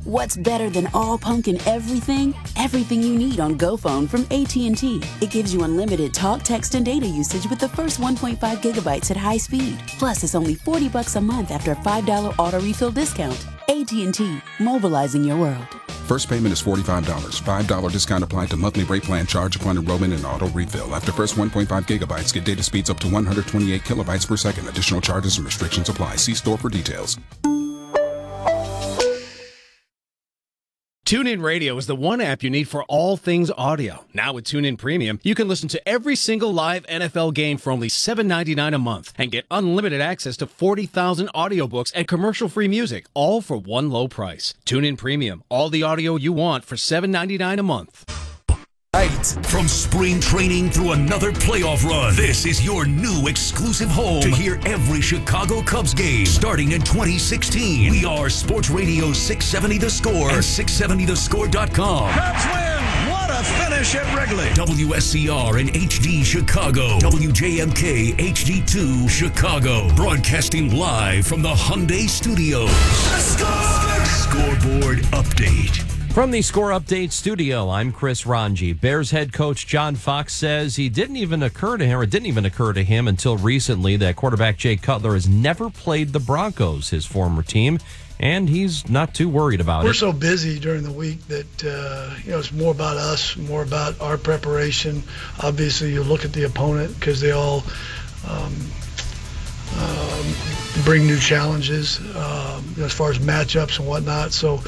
What's better than all pumpkin everything? Everything you need on GoPhone from AT&T. It gives you unlimited talk, text, and data usage with the first 1.5 gigabytes at high speed. Plus, it's only $40 a month after a $5 auto refill discount. AT&T, mobilizing your world. First payment is $45. $5 discount applied to monthly rate plan charge upon enrollment and auto refill. After first 1.5 gigabytes, get data speeds up to 128 kilobytes per second. Additional charges and restrictions apply. See store for details. TuneIn Radio is the one app you need for all things audio. Now with TuneIn Premium, you can listen to every single live NFL game for only $7.99 a month and get unlimited access to 40,000 audiobooks and commercial-free music, all for one low price. TuneIn Premium, all the audio you want for $7.99 a month. From spring training through another playoff run, this is your new exclusive home to hear every Chicago Cubs game starting in 2016. We are Sports Radio 670 The Score and 670thescore.com. Cubs win! What a finish at Wrigley! WSCR and HD Chicago. WJMK HD2 Chicago. Broadcasting live from the Hyundai Studios. The Scoreboard Update. From the Score Update studio, I'm Chris Ranji. Bears head coach John Fox says it didn't even occur to him until recently that quarterback Jay Cutler has never played the Broncos, his former team, and he's not too worried about it. We're so busy during the week that it's more about us, more about our preparation. Obviously, you look at the opponent because they all bring new challenges as far as matchups and whatnot. So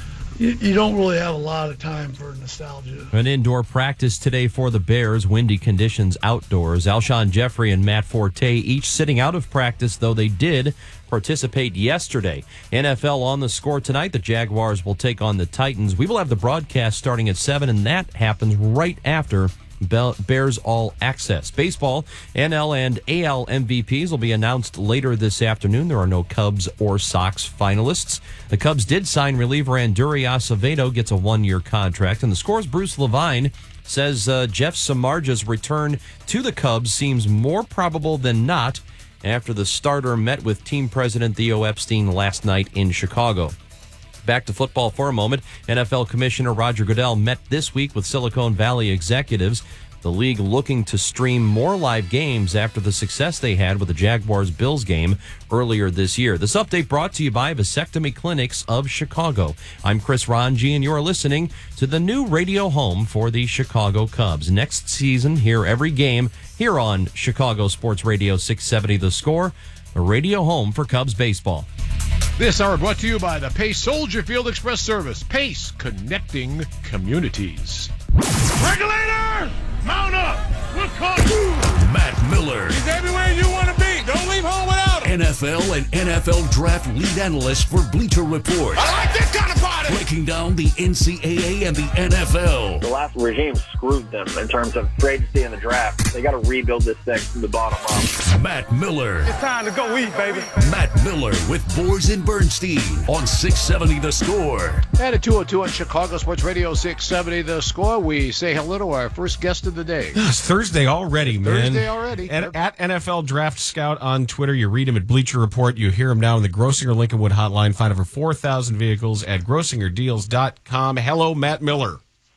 you don't really have a lot of time for nostalgia. An indoor practice today for the Bears. Windy conditions outdoors. Alshon Jeffrey and Matt Forte each sitting out of practice, though they did participate yesterday. NFL on the Score tonight. The Jaguars will take on the Titans. We will have the broadcast starting at 7, and that happens right after Bears All Access. Baseball, NL and AL MVPs will be announced later this afternoon. There are no Cubs or Sox finalists. The Cubs did sign reliever Anduri Acevedo, gets a 1-year contract. And the Score's Bruce Levine says Jeff Samardzij's return to the Cubs seems more probable than not after the starter met with team president Theo Epstein last night in Chicago. Back to football for a moment. NFL Commissioner Roger Goodell met this week with Silicon Valley executives. The league looking to stream more live games after the success they had with the Jaguars-Bills game earlier this year. This update brought to you by Vasectomy Clinics of Chicago. I'm Chris Ranji, and you're listening to the new radio home for the Chicago Cubs. Next season, hear every game here on Chicago Sports Radio 670 The Score, the radio home for Cubs baseball. This hour brought to you by the Pace Soldier Field Express Service. Pace, connecting communities. Regulator! Mount up! We'll call Matt Miller. He's everywhere you want to be. Don't leave home without him. NFL and NFL Draft lead analyst for Bleacher Report. I like this kind of party! Breaking down the NCAA and the NFL. The last regime screwed them in terms of free agency and the draft. They got to rebuild this thing from the bottom up. Matt Miller. It's time to go eat, baby. Matt Miller with Boers and Bernstein on 670 The Score. And at 2:02 on Chicago Sports Radio 670 The Score, we say hello to our first guest of the day. It's Thursday already, man. Thursday already. At NFL Draft Scout on Twitter. You read him at Bleacher Report. You hear him now in the Grossinger Lincolnwood hotline. Find over 4,000 vehicles at grossingerdeals.com. Hello, Matt Miller.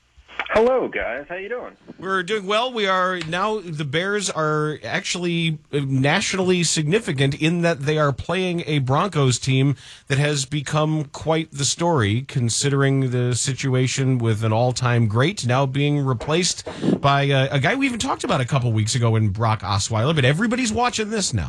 Hello, guys. How you doing? We're doing well. We are now, the Bears are actually nationally significant in that they are playing a Broncos team that has become quite the story, considering the situation with an all-time great now being replaced by a guy we even talked about a couple weeks ago in Brock Osweiler, but everybody's watching this now.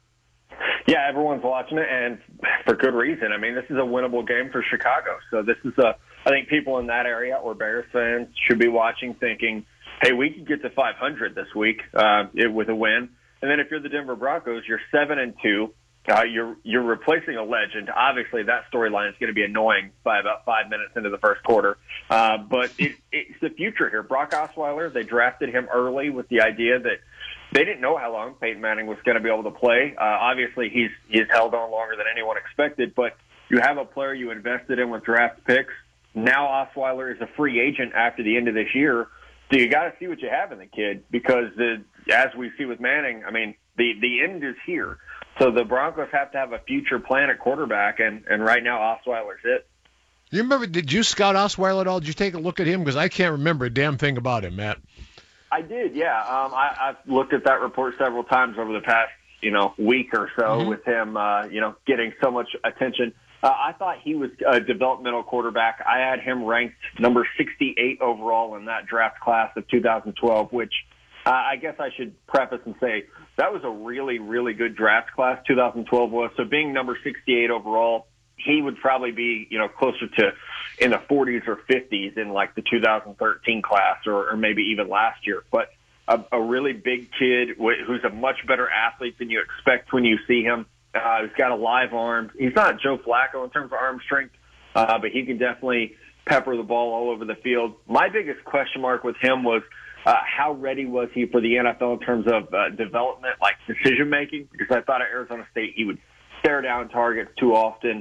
Yeah, everyone's watching it, and for good reason. I mean, this is a winnable game for Chicago. So this is I think people in that area or Bears fans should be watching thinking, hey, we could get to 500 this week with a win. And then if you're the Denver Broncos, you're 7-2. You're replacing a legend. Obviously, that storyline is going to be annoying by about 5 minutes into the first quarter. But it's the future here. Brock Osweiler, they drafted him early with the idea that they didn't know how long Peyton Manning was going to be able to play. Obviously, he's held on longer than anyone expected. But you have a player you invested in with draft picks. Now Osweiler is a free agent after the end of this year. So you got to see what you have in the kid because, as we see with Manning, I mean, the end is here. So the Broncos have to have a future plan at quarterback, and right now Osweiler's it. You remember, did you scout Osweiler at all? Did you take a look at him? Because I can't remember a damn thing about him, Matt. I did, yeah. I've looked at that report several times over the past, week or so with him, getting so much attention. I thought he was a developmental quarterback. I had him ranked number 68 overall in that draft class of 2012, which I guess I should preface and say that was a really, really good draft class, 2012 was. So being number 68 overall, he would probably be, closer to in the 40s or 50s in like the 2013 class or maybe even last year. But a really big kid who's a much better athlete than you expect when you see him. He's got a live arm. He's not Joe Flacco in terms of arm strength, but he can definitely pepper the ball all over the field. My biggest question mark with him was how ready was he for the NFL in terms of development, like decision-making, because I thought at Arizona State he would stare down targets too often.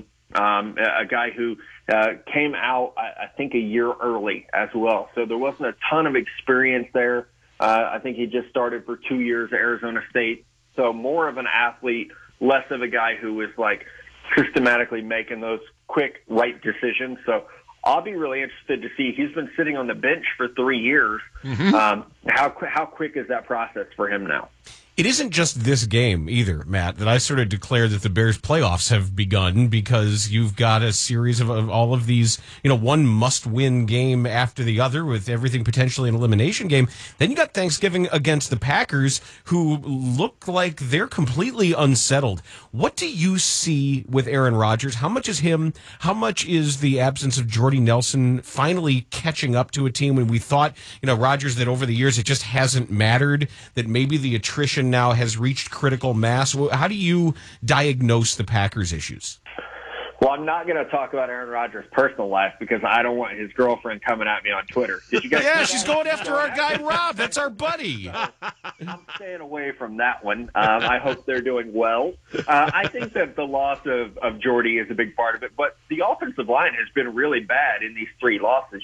A guy who came out, I think, a year early as well. So there wasn't a ton of experience there. I think he just started for 2 years at Arizona State. So more of an athlete, less of a guy who was like systematically making those quick, right decisions. So I'll be really interested to see. He's been sitting on the bench for 3 years. How quick is that process for him now? It isn't just this game either, Matt, that I sort of declare that the Bears playoffs have begun, because you've got a series of all of these, one must-win game after the other with everything potentially an elimination game. Then you got Thanksgiving against the Packers, who look like they're completely unsettled. What do you see with Aaron Rodgers? How much is him? How much is the absence of Jordy Nelson finally catching up to a team when we thought, Rodgers, that over the years it just hasn't mattered, that maybe the attrition now has reached critical mass? How do you diagnose the Packers' issues? Well, I'm not going to talk about Aaron Rodgers' personal life because I don't want his girlfriend coming at me on Twitter. Did you guys? Yeah, she's going after our guy Rob. That's our buddy. I'm staying away from that one. I hope they're doing well. I think that the loss of Jordy is a big part of it, but the offensive line has been really bad in these 3 losses.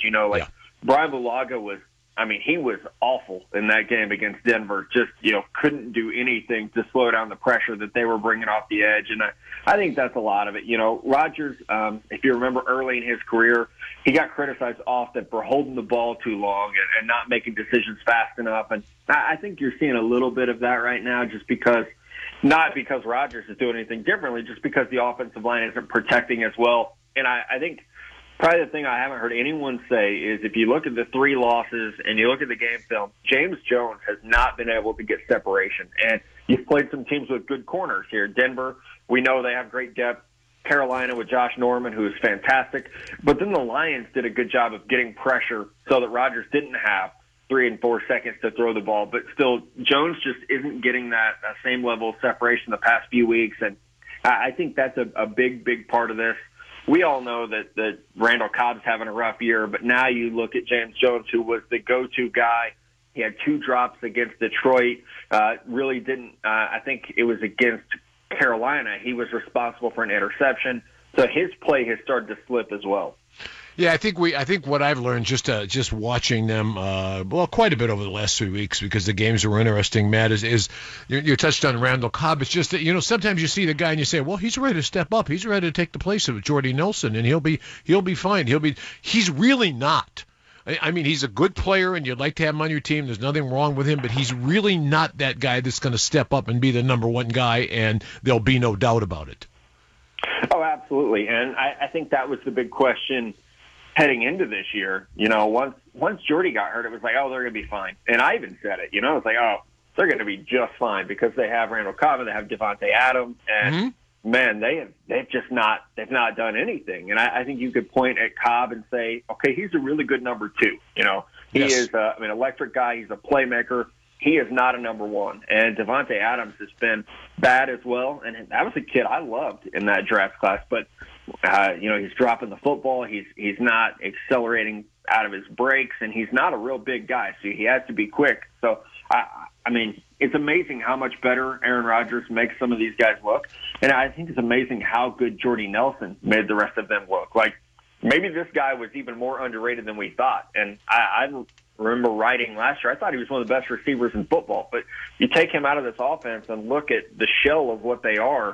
Brian Bulaga was, he was awful in that game against Denver. Just, couldn't do anything to slow down the pressure that they were bringing off the edge. And I think that's a lot of it. Rodgers, if you remember early in his career, he got criticized often for holding the ball too long and not making decisions fast enough. And I think you're seeing a little bit of that right now, just because, not because Rodgers is doing anything differently, just because the offensive line isn't protecting as well. And I think probably the thing I haven't heard anyone say is if you look at the 3 losses and you look at the game film, James Jones has not been able to get separation. And you've played some teams with good corners here. Denver, we know they have great depth. Carolina with Josh Norman, who is fantastic. But then the Lions did a good job of getting pressure so that Rodgers didn't have 3 and 4 seconds to throw the ball. But still, Jones just isn't getting that same level of separation the past few weeks. And I think that's a big, big part of this. We all know that Randall Cobb's having a rough year, but now you look at James Jones, who was the go-to guy. He had 2 drops against Detroit. Really didn't. I think it was against Carolina. He was responsible for an interception. So his play has started to slip as well. Yeah, I think what I've learned just watching them, quite a bit over the last 3 weeks, because the games were interesting, Matt, is you touched on Randall Cobb. It's just that, sometimes you see the guy and you say, well, he's ready to step up. He's ready to take the place of Jordy Nelson, and he'll be fine. He's really not. He's a good player, and you'd like to have him on your team. There's nothing wrong with him, but he's really not that guy that's going to step up and be the number 1 guy, and there'll be no doubt about it. Oh, absolutely. And I think that was the big question heading into this year. Once Jordy got hurt, it was like, oh, they're going to be fine. And I even said it, it's like, oh, they're going to be just fine because they have Randall Cobb, they have Devontae Adams, and man, they've not done anything. And I think you could point at Cobb and say, okay, he's a really good number 2. He is an electric guy. He's a playmaker. He is not a number 1. And Devontae Adams has been bad as well. And that was a kid I loved in that draft class. But, he's dropping the football. He's not accelerating out of his breaks, and he's not a real big guy. So he has to be quick. So, it's amazing how much better Aaron Rodgers makes some of these guys look. And I think it's amazing how good Jordy Nelson made the rest of them look. Like, maybe this guy was even more underrated than we thought. And I remember writing last year, I thought he was one of the best receivers in football. But you take him out of this offense and look at the shell of what they are,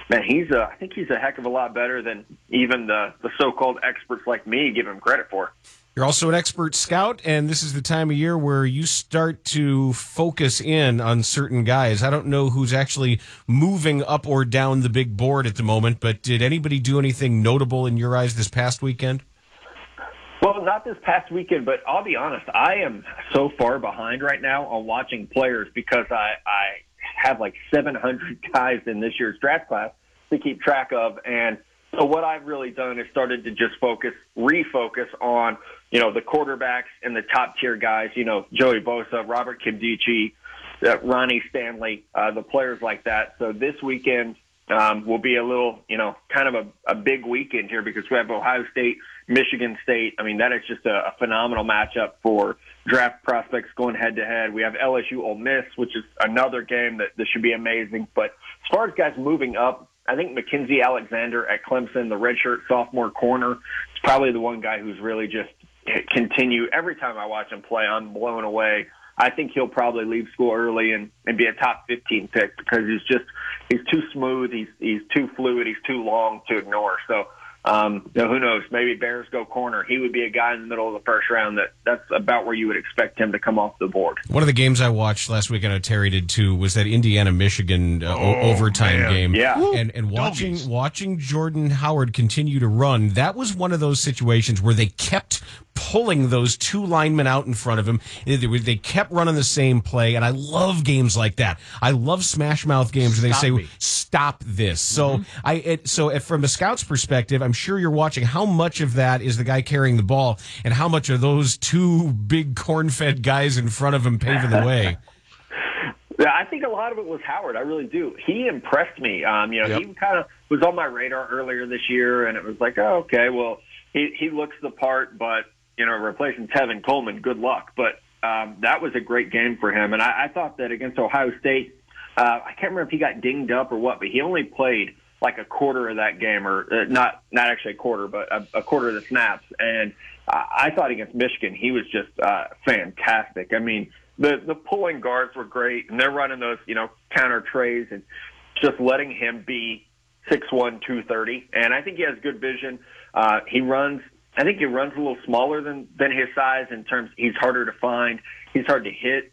man, I think he's a heck of a lot better than even the so-called experts like me give him credit for. You're also an expert scout, and this is the time of year where you start to focus in on certain guys. I don't know who's actually moving up or down the big board at the moment, but did anybody do anything notable in your eyes this past weekend? Well, not this past weekend, but I'll be honest, I am so far behind right now on watching players because I have like 700 guys in this year's draft class to keep track of, and so what I've really done is started to just refocus on, the quarterbacks and the top tier guys, Joey Bosa, Robert Nkemdiche, Ronnie Stanley, the players like that. So this weekend will be a little, kind of a big weekend here because we have Ohio State, Michigan State. I mean, that is just a phenomenal matchup for draft prospects going head to head. We have LSU Ole Miss, which is another game that should be amazing. But as far as guys moving up, I think Mackenzie Alexander at Clemson, the redshirt sophomore corner, is probably the one guy who's really just continue. Every time I watch him play, I'm blown away. I think he'll probably leave school early and be a top 15 pick because he's too smooth, he's too fluid, he's too long to ignore. So who knows? Maybe Bears go corner. He would be a guy in the middle of the first round that's about where you would expect him to come off the board. One of the games I watched last week, I know Terry did too, was that Indiana-Michigan overtime game. Yeah. And watching Jordan Howard continue to run, that was one of those situations where they kept pulling those two linemen out in front of him. They kept running the same play, and I love games like that. I love smash mouth games where they say, "Stop this." So from a scout's perspective, I'm sure you're watching how much of that is the guy carrying the ball, and how much are those two big corn-fed guys in front of him paving the way. Yeah, I think a lot of it was Howard. I really do. He impressed me. He kind of was on my radar earlier this year, and it was like, oh, okay, well, he looks the part, but replacing Tevin Coleman, good luck. But that was a great game for him. And I thought that against Ohio State, I can't remember if he got dinged up or what, but he only played like a quarter of that game, or not actually a quarter, but a quarter of the snaps. And I thought against Michigan, he was just fantastic. I mean, the pulling guards were great, and they're running those, counter trays and just letting him be 6'1", 230. And I think he has good vision. I think he runs a little smaller than his size in terms. He's harder to find. He's hard to hit.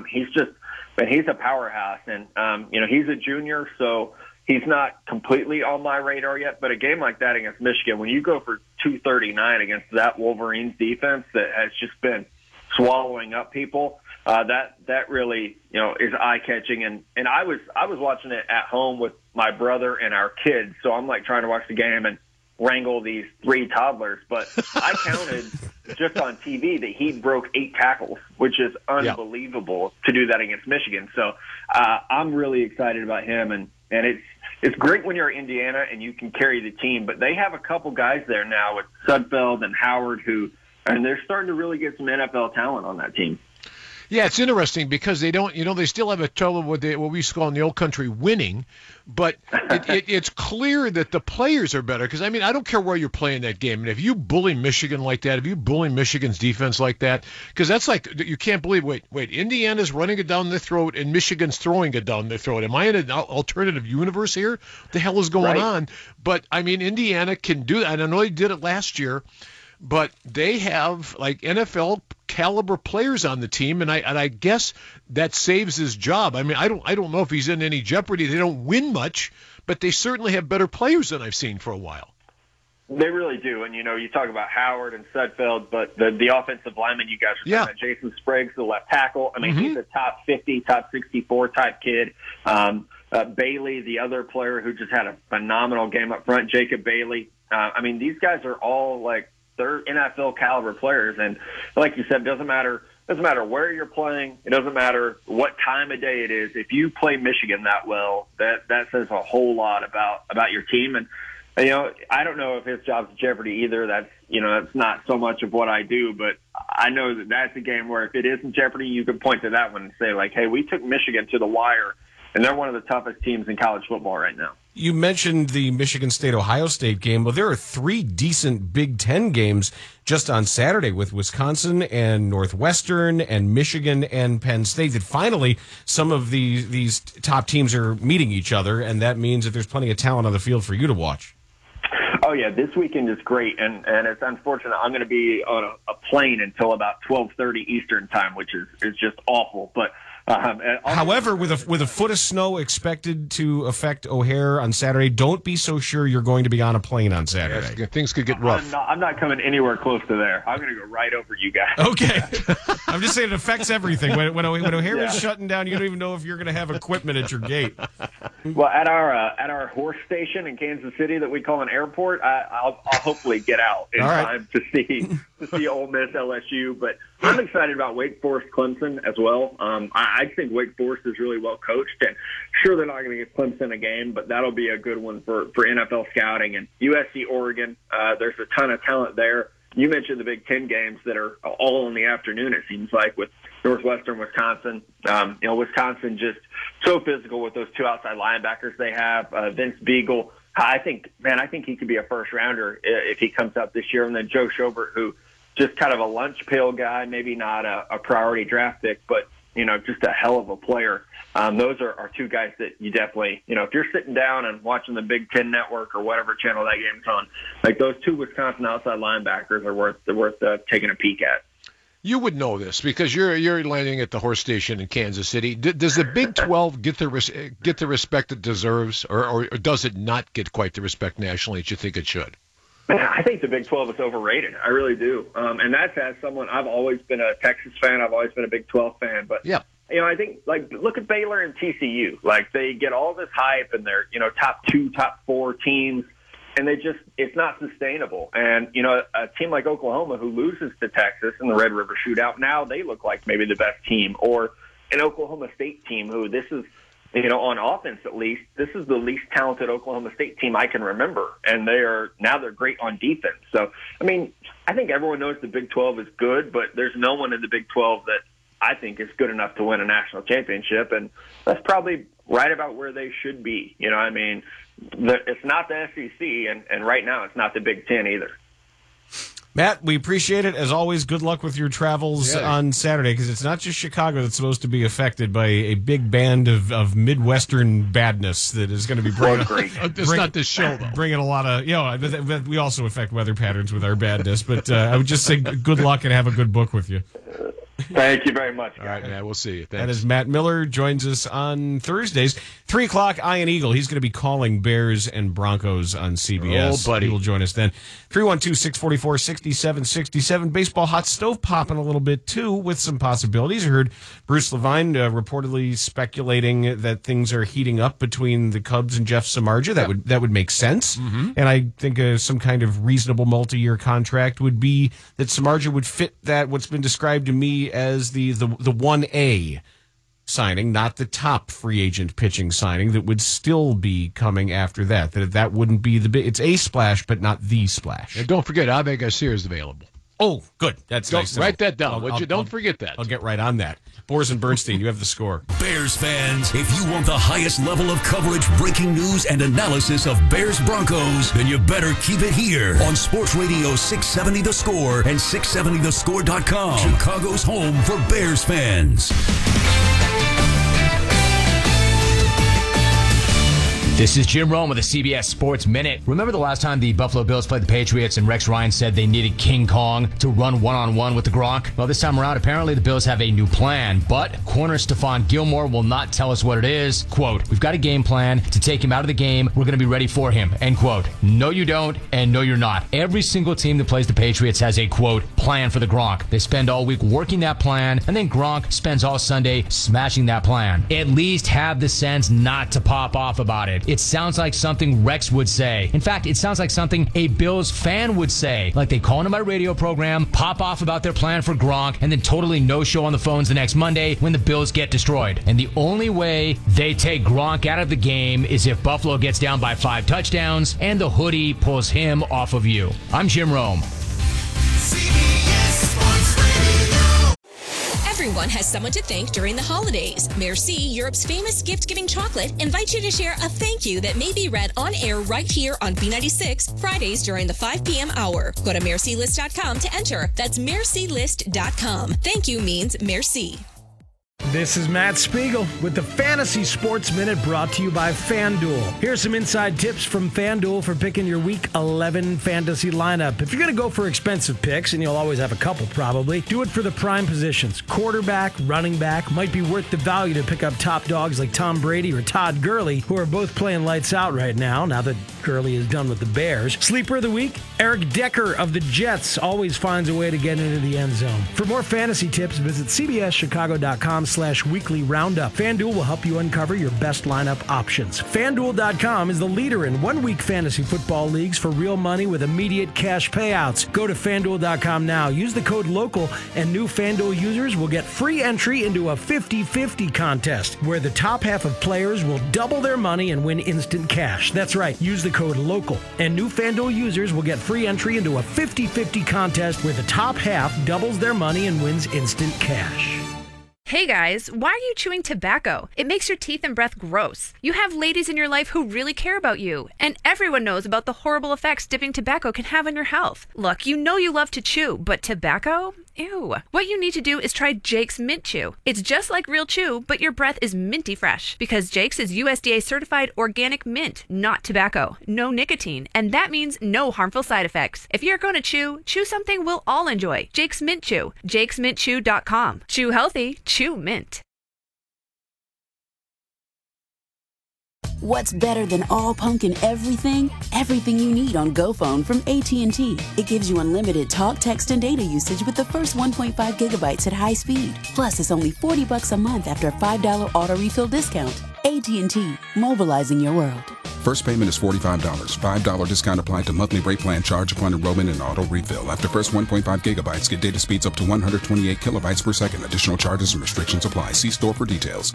He's a powerhouse, and he's a junior, so he's not completely on my radar yet. But a game like that against Michigan, when you go for 239 against that Wolverines defense that has just been swallowing up people, that really is eye catching. And I was watching it at home with my brother and our kids, so I'm like trying to watch the game and wrangle these three toddlers, but I counted just on TV that he broke 8 tackles, which is unbelievable to do that against Michigan. So I'm really excited about him, and it's great when you're Indiana and you can carry the team, but they have a couple guys there now with Sudfeld and Howard and they're starting to really get some NFL talent on that team. Yeah, it's interesting because they don't, they still have a trouble with what we used to call in the old country winning, but it's clear that the players are better. Because, I don't care where you're playing that game. And if you bully Michigan like that, if you bully Michigan's defense like that, because that's like, you can't believe, wait, Indiana's running it down their throat and Michigan's throwing it down their throat. Am I in an alternative universe here? What the hell is going on? But, Indiana can do that. And I know they did it last year, but they have, like, NFL caliber players on the team, and I guess that saves his job. I don't know if he's in any jeopardy. They don't win much, but they certainly have better players than I've seen for a while. They really do, and you talk about Howard and Sudfeld, but the offensive lineman you guys are talking about, Jason Spriggs, the left tackle. He's a top 50, top 64 type kid. Bailey, the other player who just had a phenomenal game up front, Jacob Bailey. These guys are all like, they're NFL caliber players, and like you said, it doesn't matter where you're playing. It doesn't matter what time of day it is. If you play Michigan that well, that says a whole lot about your team. And I don't know if his job's jeopardy either. That's not so much of what I do, but I know that that's a game where if it is in jeopardy, you can point to that one and say, like, hey, we took Michigan to the wire, and they're one of the toughest teams in college football right now. You mentioned the Michigan State-Ohio State game. Well, there are 3 decent Big Ten games just on Saturday with Wisconsin and Northwestern and Michigan and Penn State that finally some of these top teams are meeting each other, and that means that there's plenty of talent on the field for you to watch. Oh, yeah, this weekend is great, and it's unfortunate. I'm going to be on a plane until about 12:30 Eastern time, which is just awful, but however, with a foot of snow expected to affect O'Hare on Saturday, don't be so sure you're going to be on a plane on Saturday. Yes, things could get rough. I'm not coming anywhere close to there. I'm going to go right over you guys. Okay. I'm just saying it affects everything. When O'Hare is shutting down, you don't even know if you're going to have equipment at your gate. Well, at our horse station in Kansas City that we call an airport, I'll hopefully get out in time to see Ole Miss LSU. But I'm excited about Wake Forest Clemson as well. I think Wake Forest is really well coached, and sure they're not going to get Clemson a game, but that'll be a good one for NFL scouting. And USC Oregon, there's a ton of talent there. You mentioned the Big Ten games that are all in the afternoon, it seems like, with Northwestern, Wisconsin. Wisconsin just so physical with those 2 outside linebackers they have. Vince Beagle, I think he could be a first-rounder if he comes out this year. And then Joe Schobert, who just kind of a lunch pail guy, maybe not a priority draft pick, but just a hell of a player. Those are 2 guys that you definitely, if you're sitting down and watching the Big Ten Network or whatever channel that game's on, like those 2 Wisconsin outside linebackers are worth taking a peek at. You would know this because you're landing at the horse station in Kansas City. Does the Big 12 get the respect it deserves, or does it not get quite the respect nationally that you think it should? Man, I think the Big 12 is overrated. I really do. And that's as someone, I've always been a Texas fan. I've always been a Big 12 fan. But, I think, look at Baylor and TCU. They get all this hype and they're, top 2, top 4 teams. And it's not sustainable. And, a team like Oklahoma who loses to Texas in the Red River Shootout, now they look like maybe the best team. Or an Oklahoma State team who this is, on offense at least, this is the least talented Oklahoma State team I can remember. And they're great on defense. So, I think everyone knows the Big 12 is good, but there's no one in the Big 12 that I think is good enough to win a national championship. And that's probably right about where they should be. It's not the SEC, and right now it's not the Big Ten either. Matt, we appreciate it. As always, good luck with your travels on Saturday, because it's not just Chicago that's supposed to be affected by a big band of Midwestern badness that is going to be it's not this show, though. Bringing a lot of, we also affect weather patterns with our badness, but I would just say good luck and have a good book with you. Thank you very much, guys. All right, man, we'll see you. Thanks. That is Matt Miller, joins us on Thursdays. 3 o'clock, Ian Eagle. He's going to be calling Bears and Broncos on CBS. Oh, buddy. He will join us then. 312-644-6767. Baseball hot stove popping a little bit, too, with some possibilities. I heard Bruce Levine reportedly speculating that things are heating up between the Cubs and Jeff Samardzija. That would make sense. Mm-hmm. And I think some kind of reasonable multi-year contract would be that Samardzija would fit that, what's been described to me as the 1A signing, not the top free agent pitching signing that would still be coming after that. That wouldn't be the big. It's a splash, but not the splash. And don't forget, Abe Garcia is available. Oh, good. That's nice. Write that down, would you? Don't forget that. I'll get right on that. Boers and Bernstein, you have the score. Bears fans, if you want the highest level of coverage, breaking news, and analysis of Bears Broncos, then you better keep it here on Sports Radio 670 The Score and 670thescore.com. Chicago's home for Bears fans. This is Jim Rome with the CBS Sports Minute. Remember the last time the Buffalo Bills played the Patriots and Rex Ryan said they needed King Kong to run one-on-one with the Gronk? Well, this time around, apparently the Bills have a new plan, but corner Stephon Gilmore will not tell us what it is. Quote, "We've got a game plan to take him out of the game. We're going to be ready for him." End quote. No, you don't, and no, you're not. Every single team that plays the Patriots has a, quote, plan for the Gronk. They spend all week working that plan, and then Gronk spends all Sunday smashing that plan. At least have the sense not to pop off about it. It sounds like something Rex would say. In fact, it sounds like something a Bills fan would say. Like they call into my radio program, pop off about their plan for Gronk, and then totally no-show on the phones the next Monday when the Bills get destroyed. And the only way they take Gronk out of the game is if Buffalo gets down by 5 touchdowns and the hoodie pulls him off of you. I'm Jim Rome. Everyone has someone to thank during the holidays. Merci, Europe's famous gift-giving chocolate, invites you to share a thank you that may be read on air right here on B96, Fridays during the 5 p.m. hour. Go to mercilist.com to enter. That's mercilist.com. Thank you means merci. This is Matt Spiegel with the Fantasy Sports Minute brought to you by FanDuel. Here's some inside tips from FanDuel for picking your Week 11 fantasy lineup. If you're going to go for expensive picks, and you'll always have a couple probably, do it for the prime positions. Quarterback, running back, might be worth the value to pick up top dogs like Tom Brady or Todd Gurley, who are both playing lights out right now that Gurley is done with the Bears. Sleeper of the week, Eric Decker of the Jets always finds a way to get into the end zone. For more fantasy tips, visit cbschicago.com/weekly roundup. FanDuel will help you uncover your best lineup options. FanDuel.com is the leader in one-week fantasy football leagues for real money with immediate cash payouts. Go to FanDuel.com now. Use the code LOCAL, and new FanDuel users will get free entry into a 50-50 contest, where the top half of players will double their money and win instant cash. That's right. Use the code LOCAL, and new FanDuel users will get free entry into a 50-50 contest where the top half doubles their money and wins instant cash. Hey guys, why are you chewing tobacco? It makes your teeth and breath gross. You have ladies in your life who really care about you, and everyone knows about the horrible effects dipping tobacco can have on your health. Look, you know you love to chew, but tobacco? Ew. What you need to do is try Jake's Mint Chew. It's just like real chew, but your breath is minty fresh, because Jake's is USDA certified organic mint, not tobacco, no nicotine, and that means no harmful side effects. If you're going to chew something we'll all enjoy. Jake's Mint Chew. JakesMintChew.com. Chew healthy, chew mint. What's better than all pumpkin everything? Everything you need on GoPhone from AT&T. It gives you unlimited talk, text, and data usage with the first 1.5 gigabytes at high speed. Plus, it's only $40 a month after a $5 auto refill discount. AT&T, mobilizing your world. First payment is $45. $5 discount applied to monthly rate plan charge upon enrollment and auto refill. After first 1.5 gigabytes, get data speeds up to 128 kilobytes per second. Additional charges and restrictions apply. See store for details.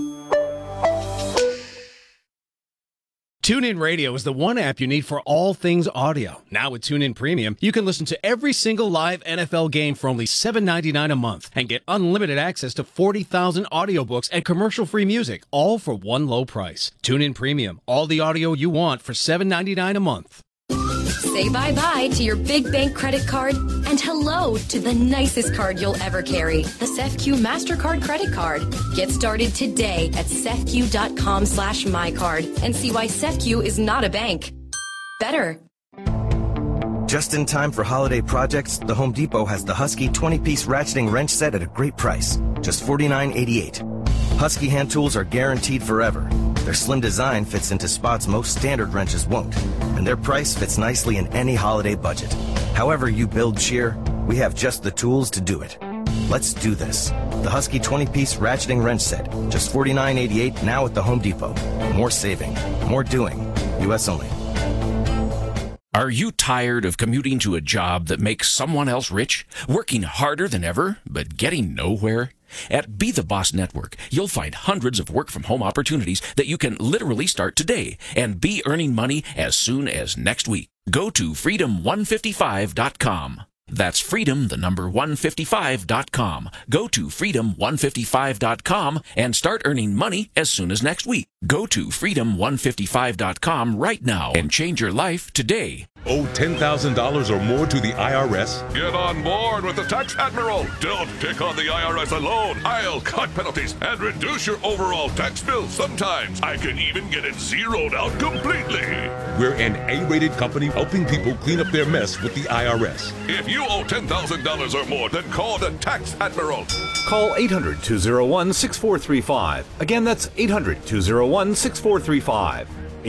TuneIn Radio is the one app you need for all things audio. Now with TuneIn Premium, you can listen to every single live NFL game for only $7.99 a month and get unlimited access to 40,000 audiobooks and commercial-free music, all for one low price. TuneIn Premium, all the audio you want for $7.99 a month. Say bye-bye to your big bank credit card and hello to the nicest card you'll ever carry, the CEFCU MasterCard credit card. Get started today at CEFCU.com/mycard and see why CEFCU is not a bank. Better. Just in time for holiday projects, the Home Depot has the Husky 20-piece ratcheting wrench set at a great price, just $49.88. Husky hand tools are guaranteed forever. Their slim design fits into spots most standard wrenches won't, and their price fits nicely in any holiday budget. However you build cheer, we have just the tools to do it. Let's do this. The Husky 20-piece ratcheting wrench set, just $49.88 now at the Home Depot. More saving, more doing. U.S. only. Are you tired of commuting to a job that makes someone else rich, working harder than ever, but getting nowhere? At Be The Boss Network, you'll find hundreds of work-from-home opportunities that you can literally start today and be earning money as soon as next week. Go to freedom155.com. That's freedom, the number 155.com. Go to freedom155.com and start earning money as soon as next week. Go to freedom155.com right now and change your life today. Owe $10,000 or more to the IRS? Get on board with the Tax Admiral. Don't pick on the IRS alone. I'll cut penalties and reduce your overall tax bill. Sometimes I can even get it zeroed out completely. We're an A-rated company helping people clean up their mess with the IRS. If you owe $10,000 or more, then call the Tax Admiral. Call 800-201-6435. Again, that's 800-201-6435.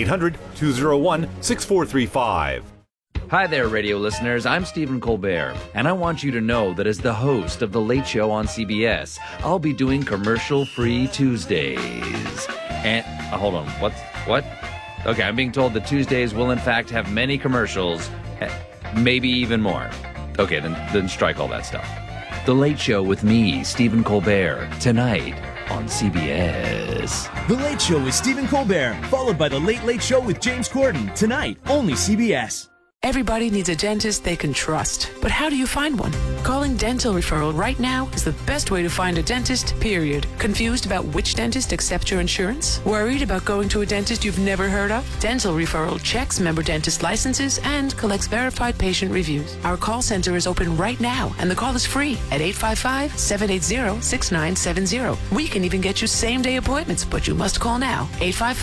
800-201-6435. Hi there, radio listeners. I'm Stephen Colbert, and I want you to know that as the host of The Late Show on CBS, I'll be doing commercial-free Tuesdays. And, hold on, what? Okay, I'm being told that Tuesdays will in fact have many commercials, maybe even more. Okay, then strike all that stuff. The Late Show with me, Stephen Colbert, tonight on CBS. The Late Show with Stephen Colbert, followed by The Late Late Show with James Corden, tonight, only CBS. Everybody needs a dentist they can trust. But how do you find one? Calling Dental Referral right now is the best way to find a dentist, period. Confused about which dentist accepts your insurance? Worried about going to a dentist you've never heard of? Dental Referral checks member dentist licenses and collects verified patient reviews. Our call center is open right now, and the call is free at 855-780-6970. We can even get you same-day appointments, but you must call now.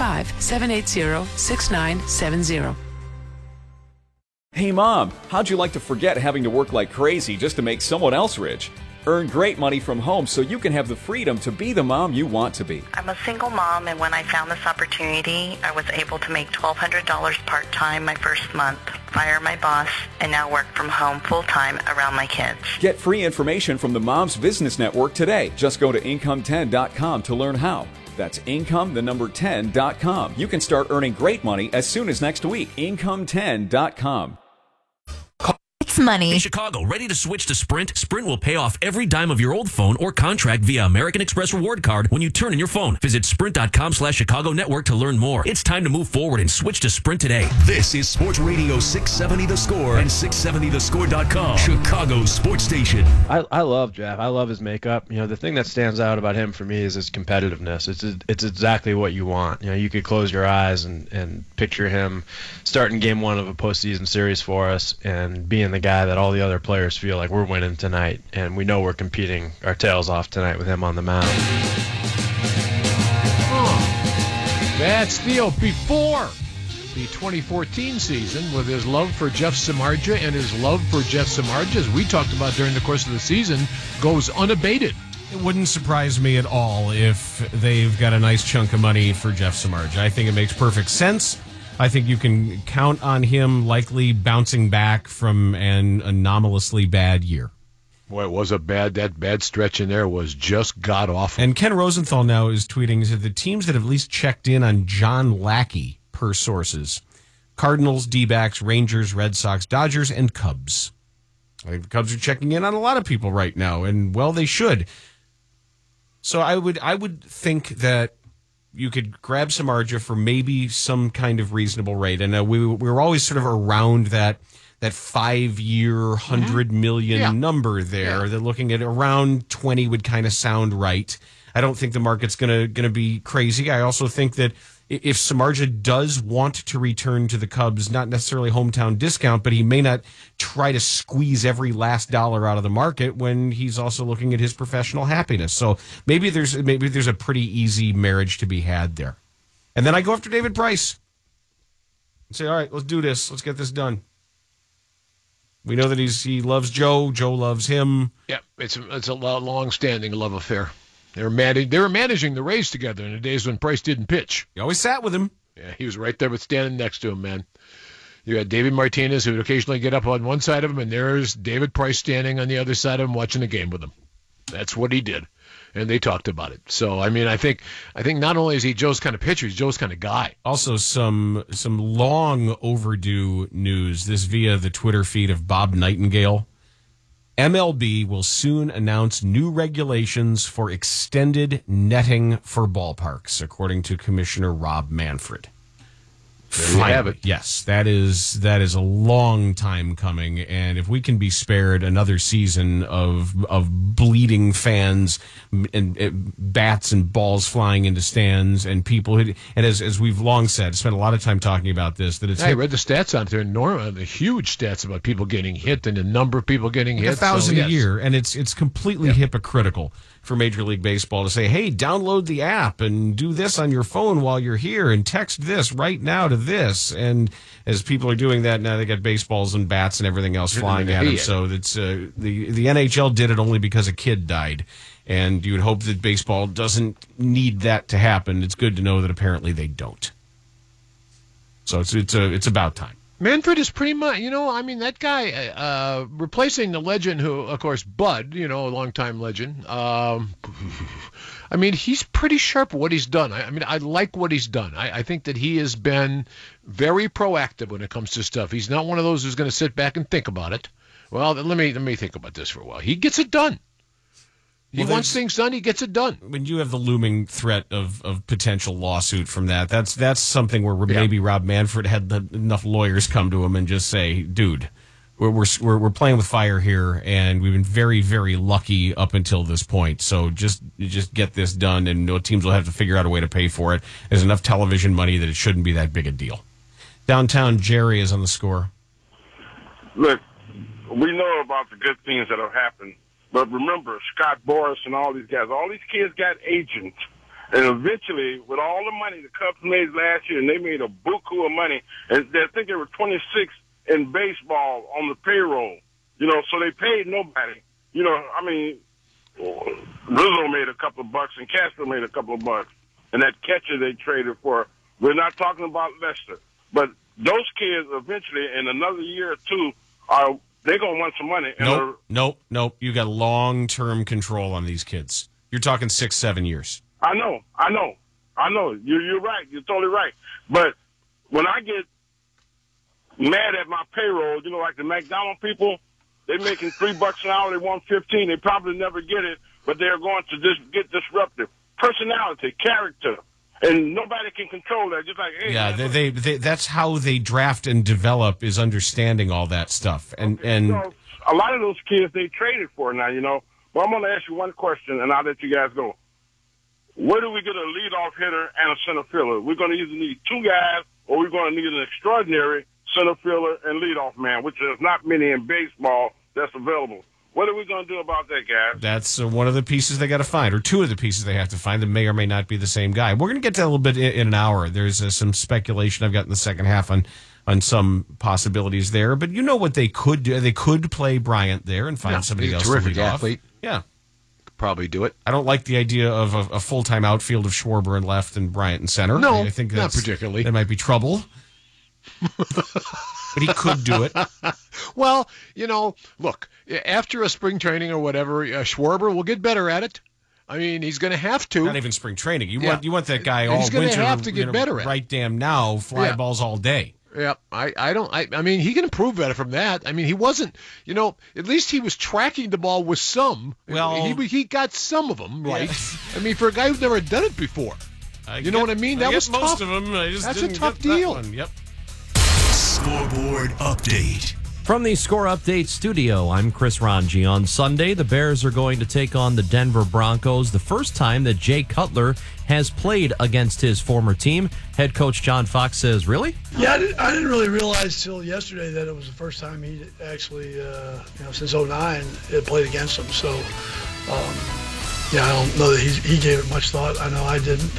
855-780-6970. Hey Mom, how'd you like to forget having to work like crazy just to make someone else rich? Earn great money from home so you can have the freedom to be the mom you want to be. I'm a single mom, and when I found this opportunity, I was able to make $1,200 part-time my first month, fire my boss, and now work from home full-time around my kids. Get free information from the Moms Business Network today. Just go to Income10.com to learn how. That's Income10.com. You can start earning great money as soon as next week. Income10.com. Money. In Chicago, ready to switch to Sprint? Sprint will pay off every dime of your old phone or contract via American Express Reward Card when you turn in your phone. Visit Sprint.com/Chicago Network to learn more. It's time to move forward and switch to Sprint today. This is Sports Radio 670 The Score and 670thescore.com, Chicago's sports station. I love Jeff. I love his makeup. You know, the thing that stands out about him for me is his competitiveness. It's exactly what you want. You know, you could close your eyes and picture him starting game one of a postseason series for us and being the guy that all the other players feel like we're winning tonight, and we know we're competing our tails off tonight with him on the mound. Bad steal before the 2014 season with his love for Jeff Samardzija, and his love for Jeff Samardzija, as we talked about during the course of the season, goes unabated. It wouldn't surprise me at all if they've got a nice chunk of money for Jeff Samardzija. I think it makes perfect sense. I think you can count on him likely bouncing back from an anomalously bad year. Boy, it was that bad stretch in there was just god-awful. And Ken Rosenthal now is tweeting that the teams that have at least checked in on John Lackey, per sources, Cardinals, D-backs, Rangers, Red Sox, Dodgers, and Cubs. I think the Cubs are checking in on a lot of people right now, and, well, they should. So I would think that you could grab Samardzija for maybe some kind of reasonable rate. And we were always sort of around that 5-year, $100 million number there. Yeah. They're looking at around 20 would kind of sound right. I don't think the market's going to be crazy. I also think that if Samardzija does want to return to the Cubs, not necessarily hometown discount, but he may not try to squeeze every last dollar out of the market when he's also looking at his professional happiness. So maybe there's a pretty easy marriage to be had there. And then I go after David Price and say, all right, let's do this. Let's get this done. We know that he loves Joe. Joe loves him. Yeah, it's a long-standing love affair. They were managing the Rays together in the days when Price didn't pitch. You always sat with him. Yeah, he was right there with standing next to him, man. You had David Martinez, who would occasionally get up on one side of him, and there's David Price standing on the other side of him watching the game with him. That's what he did. And they talked about it. So, I mean, I think not only is he Joe's kind of pitcher, he's Joe's kind of guy. Also, some long overdue news, this via the Twitter feed of Bob Nightingale. MLB will soon announce new regulations for extended netting for ballparks, according to Commissioner Rob Manfred. There you have it. Yes, that is a long time coming, and if we can be spared another season of bleeding fans and bats and balls flying into stands and people, and as we've long said, spent a lot of time talking about this, that it's. I read the stats out there, the huge stats about people getting hit and the number of people getting hit. 1,000 a year, and it's completely hypocritical for Major League Baseball to say, hey, download the app and do this on your phone while you're here and text this right now to this. And as people are doing that now, they got baseballs and bats and everything else flying at them. So it's the NHL did it only because a kid died. And you would hope that baseball doesn't need that to happen. It's good to know that apparently they don't. So it's about time. Manfred is pretty much, that guy, replacing the legend who, of course, Bud, a longtime legend. He's pretty sharp at what he's done. I like what he's done. I think that he has been very proactive when it comes to stuff. He's not one of those who's going to sit back and think about it. Well, let me think about this for a while. He gets it done. He wants things done, he gets it done. When you have the looming threat of potential lawsuit from that's something where maybe Rob Manfred had enough lawyers come to him and just say, dude, we're playing with fire here, and we've been very, very lucky up until this point. So just get this done, and teams will have to figure out a way to pay for it. There's enough television money that it shouldn't be that big a deal. Downtown Jerry is on the score. Look, we know about the good things that have happened. But remember, Scott Boras and all these kids got agents. And eventually, with all the money the Cubs made last year, and they made a buku of money, and I think they were 26 in baseball on the payroll, so they paid nobody. Rizzo made a couple of bucks and Castro made a couple of bucks. And that catcher they traded for, we're not talking about Lester. But those kids eventually, in another year or two, they're going to want some money. Nope. You got long-term control on these kids. You're talking 6-7 years. I know. You're right. You're totally right. But when I get mad at my payroll, like the McDonald's people, they're making $3 an hour, they want 15. They probably never get it, but they're going to just get disruptive. Personality, character. And nobody can control that. Just like, hey, yeah, they that's how they draft and develop, is understanding all that stuff. And a lot of those kids they traded for now, But I'm going to ask you one question, and I'll let you guys go. Where do we get a leadoff hitter and a center fielder? We're going to either need two guys, or we're going to need an extraordinary center fielder and leadoff man, which there's not many in baseball that's available. What are we going to do about that, guys? That's one of the pieces they got to find, or two of the pieces they have to find that may or may not be the same guy. We're going to get to that a little bit in an hour. There's some speculation I've got in the second half on some possibilities there. But you know what they could do? They could play Bryant there and find somebody else to lead athlete. Off. Yeah. Could probably do it. I don't like the idea of a full-time outfield of Schwarber in left and Bryant in center. No, I think not particularly. That might be trouble. But he could do it. Well, look, after a spring training or whatever, Schwarber will get better at it. I mean, he's going to have to. Not even spring training. You want that guy all winter. He's going to have to get better at it. Right damn now, fly balls all day. Yeah, I mean, he can improve better from that. I mean, he wasn't, at least he was tracking the ball with some. Well, he got some of them right. Yeah. I mean, for a guy who's never done it before. You know what I mean? That was most tough. of them. That's a tough deal. Yep. Scoreboard update. From the Score Update studio, I'm Chris Ranji. On Sunday, the Bears are going to take on the Denver Broncos, the first time that Jay Cutler has played against his former team. Head coach John Fox says, really? Yeah, I didn't really realize till yesterday that it was the first time he actually, since 2009, had played against him. So, I don't know that he gave it much thought. I know I didn't.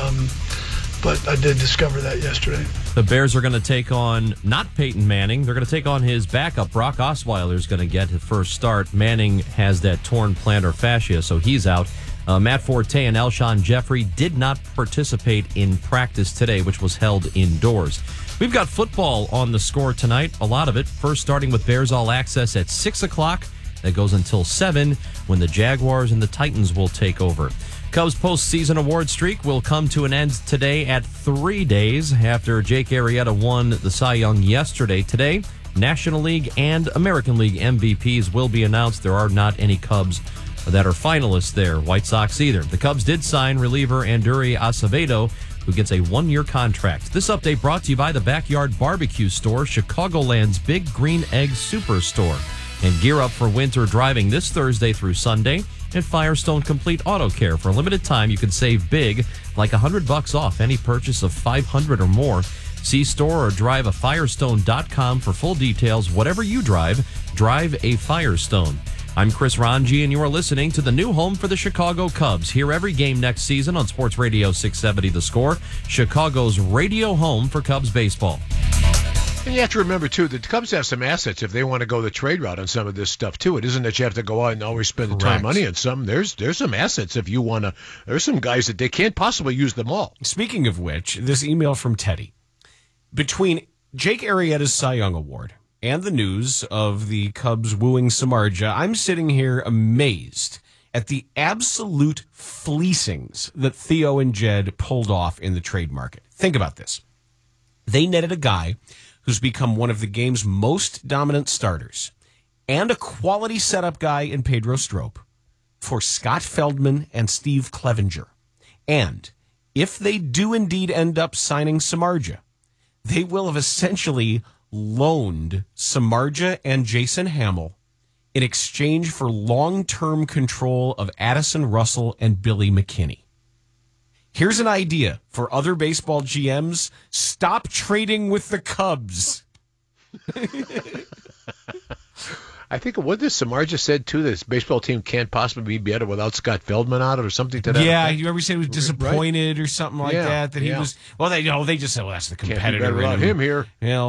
But I did discover that yesterday. The Bears are going to take on not Peyton Manning. They're going to take on his backup. Brock Osweiler is going to get his first start. Manning has that torn plantar fascia, so he's out. Matt Forte and Alshon Jeffrey did not participate in practice today, which was held indoors. We've got football on the Score tonight, a lot of it. First starting with Bears All Access at 6 o'clock. That goes until 7 when the Jaguars and the Titans will take over. Cubs postseason award streak will come to an end today at 3 days after Jake Arrieta won the Cy Young yesterday. Today, National League and American League MVPs will be announced. There are not any Cubs that are finalists there. White Sox either. The Cubs did sign reliever Anduri Acevedo, who gets a 1-year contract. This update brought to you by the Backyard Barbecue Store, Chicagoland's Big Green Egg Superstore. And gear up for winter driving this Thursday through Sunday at Firestone Complete Auto Care. For a limited time, you can save big, like $100 off any purchase of $500 or more. See store or drive a Firestone.com for full details. Whatever you drive a Firestone. I'm Chris Ranji, and you are listening to the new home for the Chicago Cubs. Hear every game next season on Sports Radio 670 The Score, Chicago's radio home for Cubs baseball. And you have to remember, too, that the Cubs have some assets if they want to go the trade route on some of this stuff, too. It isn't that you have to go out and always spend the time, money on some. There's some assets if you want to. There's some guys that they can't possibly use them all. Speaking of which, this email from Teddy. Between Jake Arrieta's Cy Young Award and the news of the Cubs wooing Samardzija, I'm sitting here amazed at the absolute fleecings that Theo and Jed pulled off in the trade market. Think about this. They netted a guy who's become one of the game's most dominant starters and a quality setup guy in Pedro Strop for Scott Feldman and Steve Clevenger. And if they do indeed end up signing Samardzija, they will have essentially loaned Samardzija and Jason Hamill in exchange for long-term control of Addison Russell and Billy McKinney. Here's an idea for other baseball GMs. Stop trading with the Cubs. I think what this Samardzija said too, this baseball team can't possibly be better without Scott Feldman out of it, or something to that. Yeah, effect. you remember he said he was disappointed or something like that. That he was. Well, they just said, well, that's the competitor. Can't be better without him here.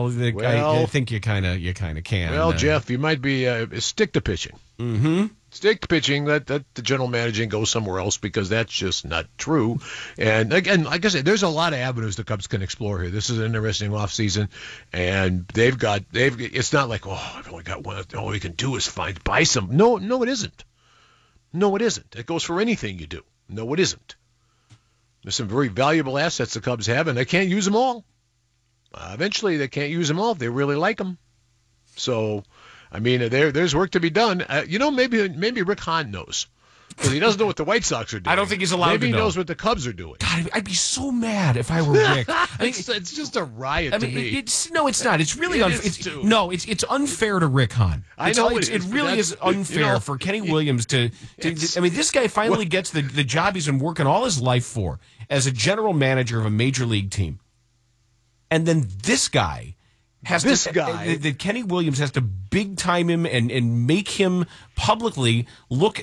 I think you kind of can. Well, Jeff, you might be stick to pitching. Mm-hmm. Stick to pitching. That the general manager go somewhere else, because that's just not true. And again, like I said, there's a lot of avenues the Cubs can explore here. This is an interesting offseason, and they've. It's not like, I've only got one. All we can do is buy some. No, it isn't. No, it isn't. It goes for anything you do. No, it isn't. There's some very valuable assets the Cubs have, and they can't use them all. Eventually, they can't use them all if they really like them. So, I mean, there's work to be done. Maybe Rick Hahn knows, because he doesn't know what the White Sox are doing. I don't think he's allowed to know. Maybe he knows what the Cubs are doing. God, I'd be so mad if I were Rick. It's just a riot to me. It's not. It's really unfair. It's unfair to Rick Hahn. I know it really is unfair for Kenny Williams to. I mean, this guy finally gets the job he's been working all his life for as a general manager of a major league team, and then this guy. That Kenny Williams has to big time him and make him publicly look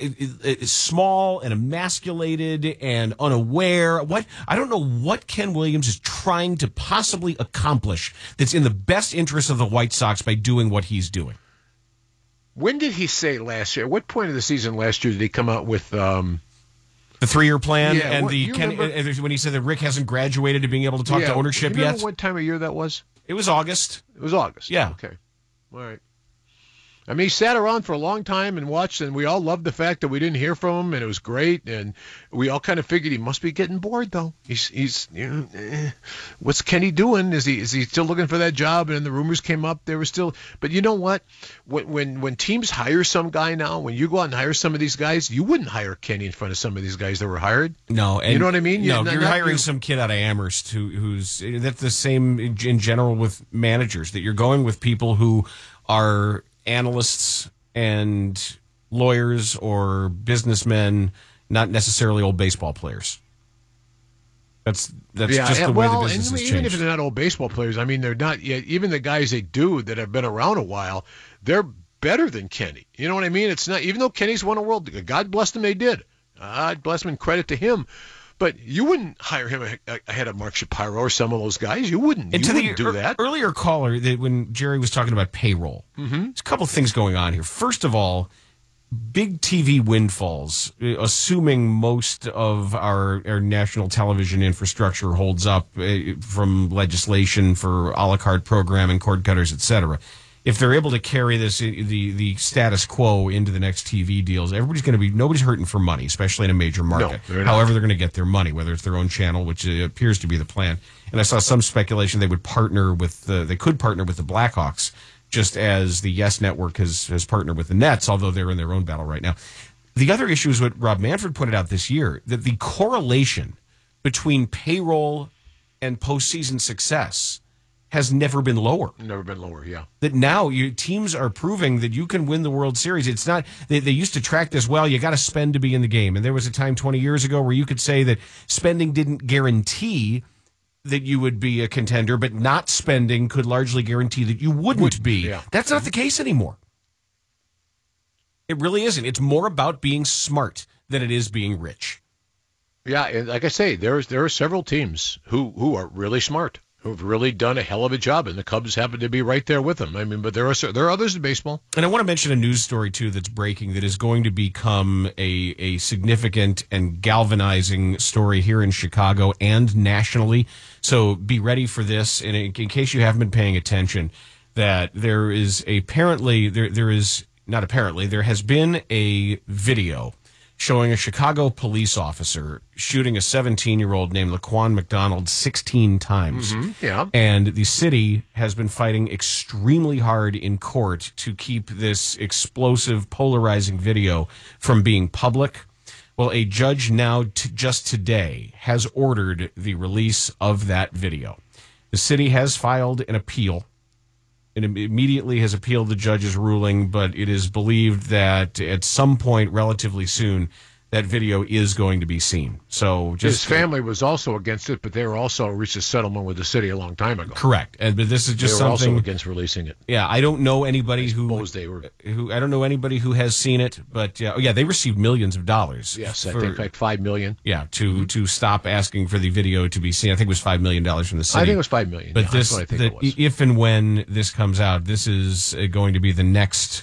small and emasculated and unaware. I don't know what Ken Williams is trying to possibly accomplish that's in the best interest of the White Sox by doing what he's doing. When did he say last year? What point of the season last year did he come out with the 3-year plan? Yeah, and when he said that Rick hasn't graduated to being able to talk to ownership you remember yet? What time of year that was? It was August. Yeah. Okay. All right. I mean, he sat around for a long time and watched, and we all loved the fact that we didn't hear from him, and it was great, and we all kind of figured he must be getting bored, though. He's what's Kenny doing? Is he still looking for that job? And the rumors came up. There was still, but you know what? When teams hire some guy now, when you go out and hire some of these guys, you wouldn't hire Kenny in front of some of these guys that were hired. No, and you know what I mean? No, you're hiring some kid out of Amherst who's that's the same in general with managers, that you're going with people who are analysts and lawyers or businessmen, not necessarily old baseball players. That's just the way the business has changed. Even if they're not old baseball players, I mean, they're not yet. Even the guys they do that have been around a while, they're better than Kenny. You know what I mean? It's not, even though Kenny's won a world, God bless them, they did. God bless them and credit to him. But you wouldn't hire him ahead of Mark Shapiro or some of those guys. You wouldn't. You wouldn't do that. Earlier caller, when Jerry was talking about payroll, there's a couple of things going on here. First of all, big TV windfalls, assuming most of our national television infrastructure holds up from legislation for a la carte programming, cord cutters, et cetera. If they're able to carry this, the status quo into the next TV deals, nobody's hurting for money, especially in a major market. No, however, they're going to get their money, whether it's their own channel, which appears to be the plan. And I saw some speculation they could partner with the Blackhawks, just as the Yes Network has partnered with the Nets, although they're in their own battle right now. The other issue is what Rob Manfred pointed out this year, that the correlation between payroll and postseason success has never been lower. Never been lower, yeah. That now teams are proving that you can win the World Series. It's not, they used to track this, well, you got to spend to be in the game. And there was a time 20 years ago where you could say that spending didn't guarantee that you would be a contender, but not spending could largely guarantee that you wouldn't be. Yeah. That's not the case anymore. It really isn't. It's more about being smart than it is being rich. Yeah, and like I say, there are several teams who are really smart, who've really done a hell of a job, and the Cubs happen to be right there with them. I mean, but there are others in baseball. And I want to mention a news story, too, that's breaking that is going to become a significant and galvanizing story here in Chicago and nationally. So be ready for this. And in case you haven't been paying attention, that there is there has been a video showing a Chicago police officer shooting a 17-year-old named Laquan McDonald 16 times. Yeah. And the city has been fighting extremely hard in court to keep this explosive, polarizing video from being public. Well, a judge now, just today, has ordered the release of that video. The city has filed an appeal and immediately has appealed the judge's ruling, but it is believed that at some point relatively soon, that video is going to be seen. So his family was also against it, but they were also reached a settlement with the city a long time ago. Correct. But this is just they were something also against releasing it. Yeah, I don't know anybody I who I don't know anybody who has seen it, but they received millions of dollars. Yes, I think like $5 million. Yeah, to stop asking for the video to be seen. I think it was $5 million from the city. I think it was $5 million. But that's what I think it was. If and when this comes out, this is going to be the next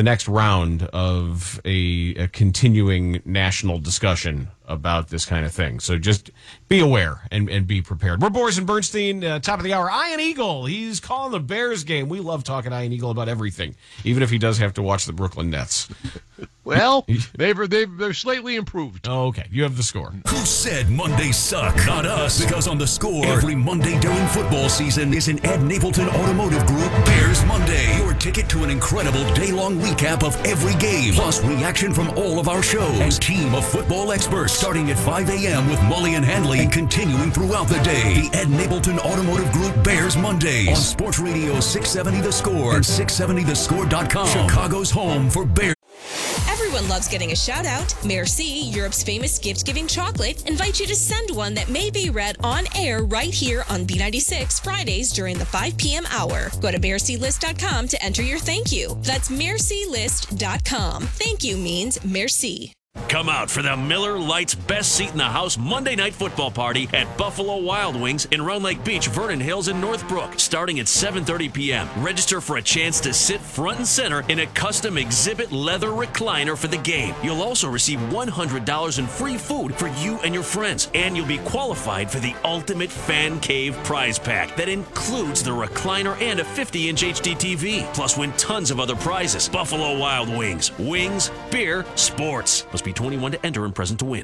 round of a continuing national discussion about this kind of thing. So just be aware and be prepared. We're Boris and Bernstein, top of the hour. Ian Eagle, he's calling the Bears game. We love talking to Ian Eagle about everything, even if he does have to watch the Brooklyn Nets. Well, they're slightly improved. Oh, okay. You have the score. Who said Mondays suck? Not us. Because on the Score, every Monday during football season is an Ed Napleton Automotive Group Bears Monday. Your ticket to an incredible day-long recap of every game, plus reaction from all of our shows and team of football experts, starting at 5 a.m. with Mully and Handley and continuing throughout the day. The Ed Napleton Automotive Group Bears Mondays on Sports Radio 670 The Score and 670thescore.com. Chicago's home for Bears. Everyone loves getting a shout out. Merci, Europe's famous gift-giving chocolate, invites you to send one that may be read on air right here on B96 Fridays during the 5 p.m. hour. Go to mercilist.com to enter your thank you. That's mercilist.com. Thank you means merci. Come out for the Miller Lite's Best Seat in the House Monday Night Football Party at Buffalo Wild Wings in Round Lake Beach, Vernon Hills, and Northbrook, starting at 7:30 p.m. Register for a chance to sit front and center in a custom exhibit leather recliner for the game. You'll also receive $100 in free food for you and your friends, and you'll be qualified for the Ultimate Fan Cave prize pack that includes the recliner and a 50-inch HD TV, plus win tons of other prizes. Buffalo Wild Wings. Wings, beer, sports. Must be 21 to enter and present to win.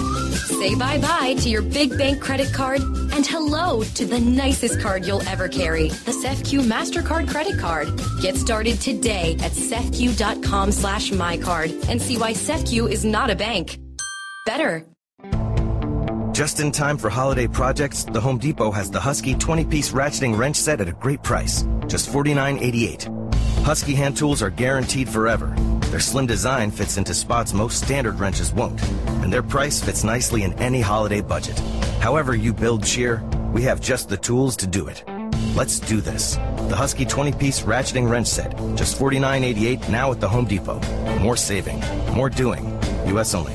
Say bye-bye to your big bank credit card and hello to the nicest card you'll ever carry, the SEFQ MasterCard credit card. Get started today at SEFQ.com/mycard and see why SEFQ is not a bank. Better. Just in time for holiday projects, the Home Depot has the Husky 20-piece ratcheting wrench set at a great price, just $49.88. Husky hand tools are guaranteed forever. Their slim design fits into spots most standard wrenches won't, and their price fits nicely in any holiday budget. However you build cheer, we have just the tools to do it. Let's do this. The Husky 20-piece ratcheting wrench set, just $49.88 now at the Home Depot. More saving, more doing. U.S. only.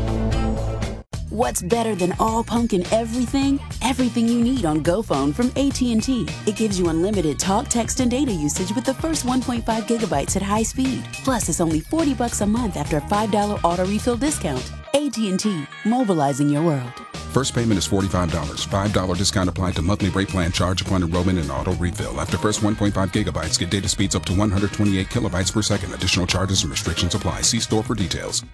What's better than all pumpkin everything? Everything you need on GoPhone from AT&T. It gives you unlimited talk, text, and data usage with the first 1.5 gigabytes at high speed. Plus, it's only $40 a month after a $5 auto refill discount. AT&T, mobilizing your world. First payment is $45. $5 discount applied to monthly rate plan charge upon enrollment and auto refill. After first 1.5 gigabytes, get data speeds up to 128 kilobytes per second. Additional charges and restrictions apply. See store for details.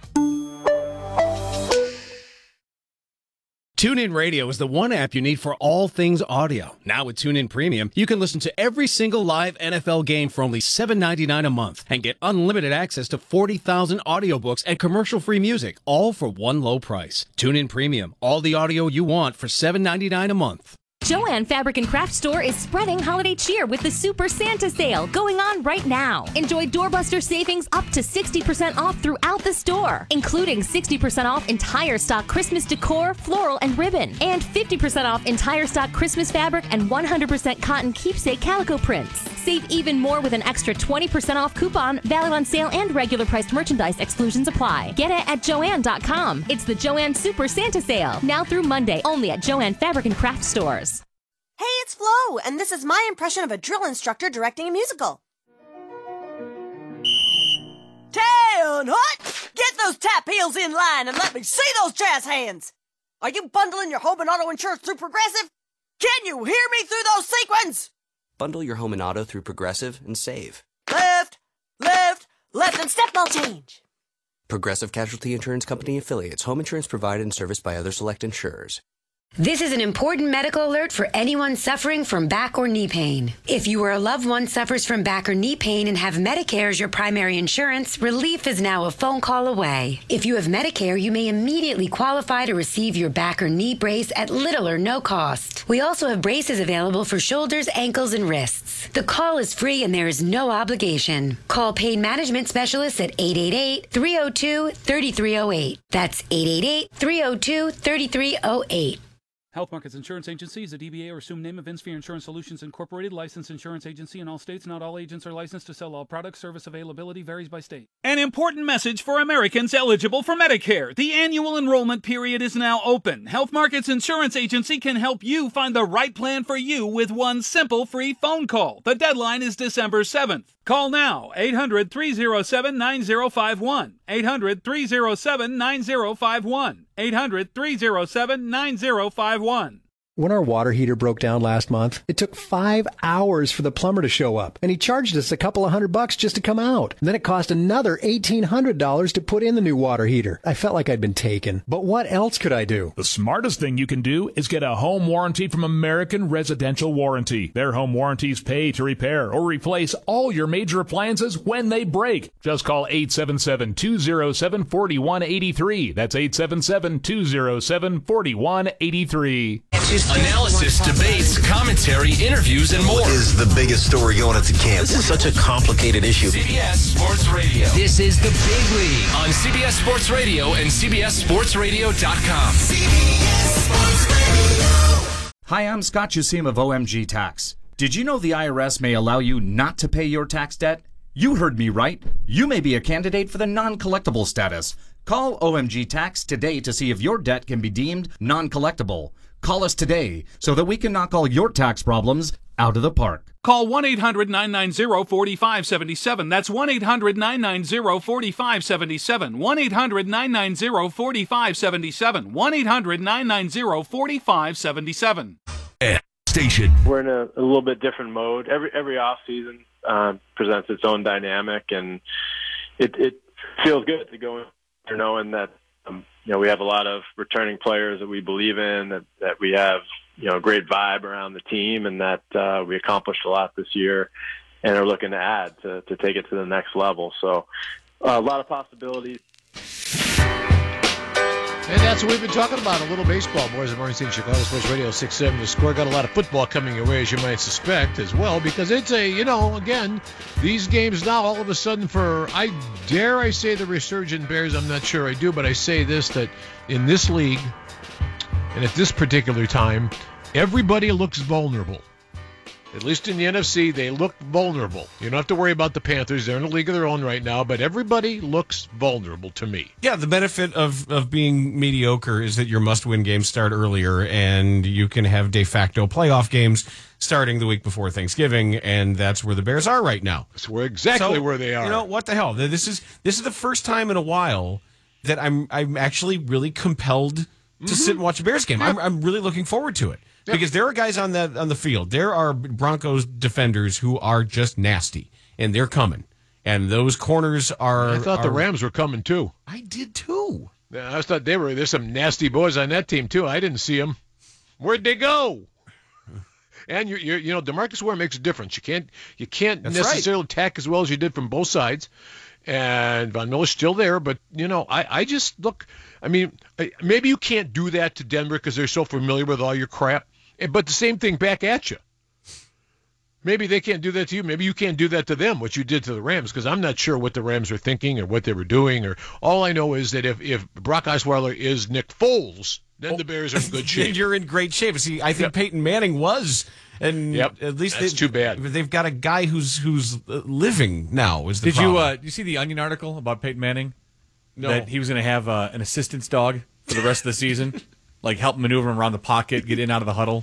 TuneIn Radio is the one app you need for all things audio. Now with TuneIn Premium, you can listen to every single live NFL game for only $7.99 a month and get unlimited access to 40,000 audiobooks and commercial-free music, all for one low price. TuneIn Premium, all the audio you want for $7.99 a month. Joann Fabric and Craft Store is spreading holiday cheer with the Super Santa Sale going on right now. Enjoy doorbuster savings up to 60% off throughout the store, including 60% off entire stock Christmas decor, floral, and ribbon, and 50% off entire stock Christmas fabric and 100% cotton keepsake calico prints. Save even more with an extra 20% off coupon, valid on sale and regular priced merchandise. Exclusions apply. Get it at Joann.com. It's the Joann Super Santa Sale, now through Monday, only at Joann Fabric and Craft Stores. Hey, it's Flo, and this is my impression of a drill instructor directing a musical. 10 hot! Get those tap heels in line and let me see those jazz hands! Are you bundling your home and auto insurance through Progressive? Can you hear me through those sequins? Bundle your home and auto through Progressive and save. Left, left, left, and step ball change. Progressive Casualty Insurance Company affiliates. Home insurance provided and serviced by other select insurers. This is an important medical alert for anyone suffering from back or knee pain. If you or a loved one suffers from back or knee pain and have Medicare as your primary insurance, relief is now a phone call away. If you have Medicare, you may immediately qualify to receive your back or knee brace at little or no cost. We also have braces available for shoulders, ankles, and wrists. The call is free and there is no obligation. Call Pain Management Specialists at 888-302-3308. That's 888-302-3308. Health Markets Insurance Agency is a DBA or assumed name of InSphere Insurance Solutions Incorporated, licensed insurance agency in all states. Not all agents are licensed to sell all products. Service availability varies by state. An important message for Americans eligible for Medicare. The annual enrollment period is now open. Health Markets Insurance Agency can help you find the right plan for you with one simple free phone call. The deadline is December 7th. Call now, 800-307-9051, 800-307-9051, 800-307-9051. When our water heater broke down last month, it took 5 hours for the plumber to show up, and he charged us a couple of $100 just to come out. And then it cost another $1,800 to put in the new water heater. I felt like I'd been taken. But what else could I do? The smartest thing you can do is get a home warranty from American Residential Warranty. Their home warranties pay to repair or replace all your major appliances when they break. Just call 877-207-4183. That's 877-207-4183. Analysis, debates, commentary, interviews, and more. What is the biggest story going into camp? This is such a complicated issue. CBS Sports Radio. This is the Big League on CBS Sports Radio and CBSSportsRadio.com. CBS Sports Radio. Hi, I'm Scott Jusim of OMG Tax. Did you know the IRS may allow you not to pay your tax debt? You heard me right. You may be a candidate for the non-collectible status. Call OMG Tax today to see if your debt can be deemed non-collectible. Call us today so that we can knock all your tax problems out of the park. Call 1-800-990-4577. That's 1-800-990-4577. 1-800-990-4577. 1-800-990-4577. Station. We're in a little bit different mode. Every off season presents its own dynamic, and it feels good to go in there knowing that we have a lot of returning players that we believe in, that we have a great vibe around the team, and that we accomplished a lot this year and are looking to add to take it to the next level. So a lot of possibilities. And that's what we've been talking about, a little baseball, boys and Martin Chicago Sports Radio 6-7. The Score got a lot of football coming your way, as you might suspect, as well, because it's again, these games now all of a sudden I say the resurgent Bears, I'm not sure I do, but I say this, that in this league, and at this particular time, everybody looks vulnerable. At least in the NFC, they look vulnerable. You don't have to worry about the Panthers. They're in a league of their own right now, but everybody looks vulnerable to me. Yeah, the benefit of being mediocre is that your must-win games start earlier, and you can have de facto playoff games starting the week before Thanksgiving, and that's where the Bears are right now. That's where where they are. What the hell? This is the first time in a while that I'm actually really compelled to sit and watch a Bears game. I'm really looking forward to it. Because there are guys on the field. There are Broncos defenders who are just nasty, and they're coming. And those corners are. I thought the Rams were coming too. I did too. Yeah, I thought there's some nasty boys on that team too. I didn't see them. Where'd they go? And DeMarcus Ware makes a difference. You can't necessarily attack as well as you did from both sides. And Von Miller's still there, but I just look. I mean, maybe you can't do that to Denver because they're so familiar with all your crap. But the same thing back at you. Maybe they can't do that to you. Maybe you can't do that to them, what you did to the Rams, because I'm not sure what the Rams are thinking or what they were doing. Or all I know is that if Brock Osweiler is Nick Foles, then the Bears are in good shape. You're in great shape. See, I think Peyton Manning was, and at least that's too bad. They've got a guy who's living now. Is the problem. Did you see the Onion article about Peyton Manning? No. That he was going to have an assistance dog for the rest of the season. Like help maneuver him around the pocket, get in and out of the huddle.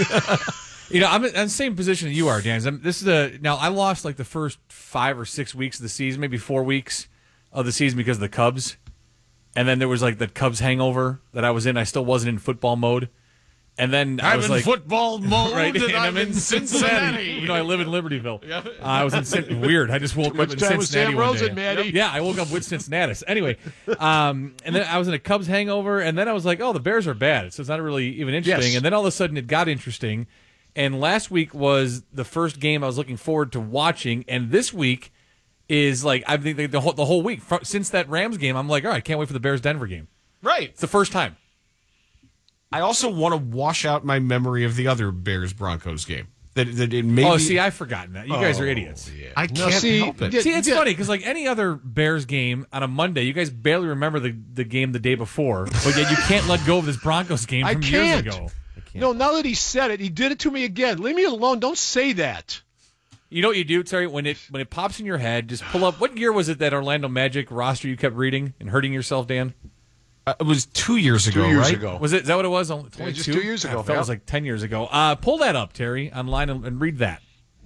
I'm in the same position that you are, Dan. Now I lost like the first 5 or 6 weeks of the season, maybe 4 weeks of the season because of the Cubs, and then there was like the Cubs hangover that I was in. I still wasn't in football mode, And then I was in like, football mode, right, and I'm in Cincinnati. Even though I live in Libertyville. I was in weird. I just woke up in Cincinnati one day. Maddie. Yeah, I woke up with Cincinnati. Anyway, and then I was in a Cubs hangover, and then I was like, oh, the Bears are bad, so it's not really even interesting. Yes. And then all of a sudden it got interesting. And last week was the first game I was looking forward to watching, and this week is like I think the whole week since that Rams game. I'm like, all right, can't wait for the Bears-Denver game. Right, it's the first time. I also want to wash out my memory of the other Bears-Broncos game. That it may Oh, see, I've forgotten that. You guys are idiots. Yeah. I can't help it. See, it's funny because like any other Bears game on a Monday, you guys barely remember the game the day before, but yet you can't let go of this Broncos game from years ago. No, now that he said it, he did it to me again. Leave me alone. Don't say that. You know what you do, Terry? When it pops in your head, just pull up. What year was it that Orlando Magic roster you kept reading and hurting yourself, Dan? It was 2 years ago, 2 years right? ago. Was it? Is that what it was? Only just 2 years ago. I thought it was like 10 years ago. Pull that up, Terry, online and read that.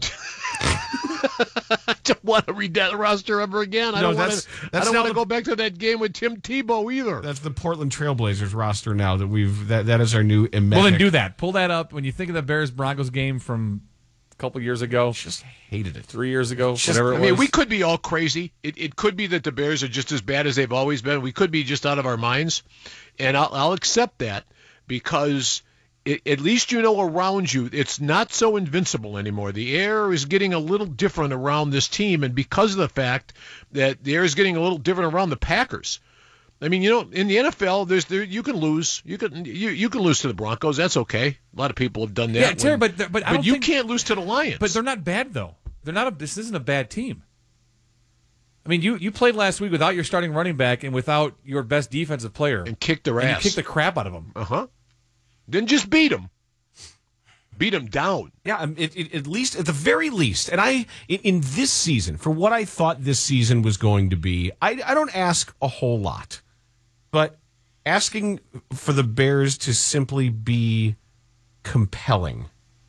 I don't want to read that roster ever again. I don't want to go back to that game with Tim Tebow either. That's the Portland Trailblazers roster now that is our new emetic. Well, then do that. Pull that up. When you think of the Bears-Broncos game from a couple years ago. Just hated it. 3 years ago, whatever it was. I mean, we could be all crazy. It could be that the Bears are just as bad as they've always been. We could be just out of our minds. And I'll accept that because at least you know around you it's not so invincible anymore. The air is getting a little different around this team, and because of the fact that the air is getting a little different around the Packers. I mean, in the NFL, you can lose. You can lose to the Broncos. That's okay. A lot of people have done that. Yeah, Terry, but you can't lose to the Lions. But they're not bad though. This isn't a bad team. I mean, you played last week without your starting running back and without your best defensive player. And kicked their ass. And you kicked the crap out of them. Uh-huh. Didn't just beat them. Beat them down. Yeah, at least, at the very least, and in this season, for what I thought this season was going to be, I don't ask a whole lot. But asking for the Bears to simply be compelling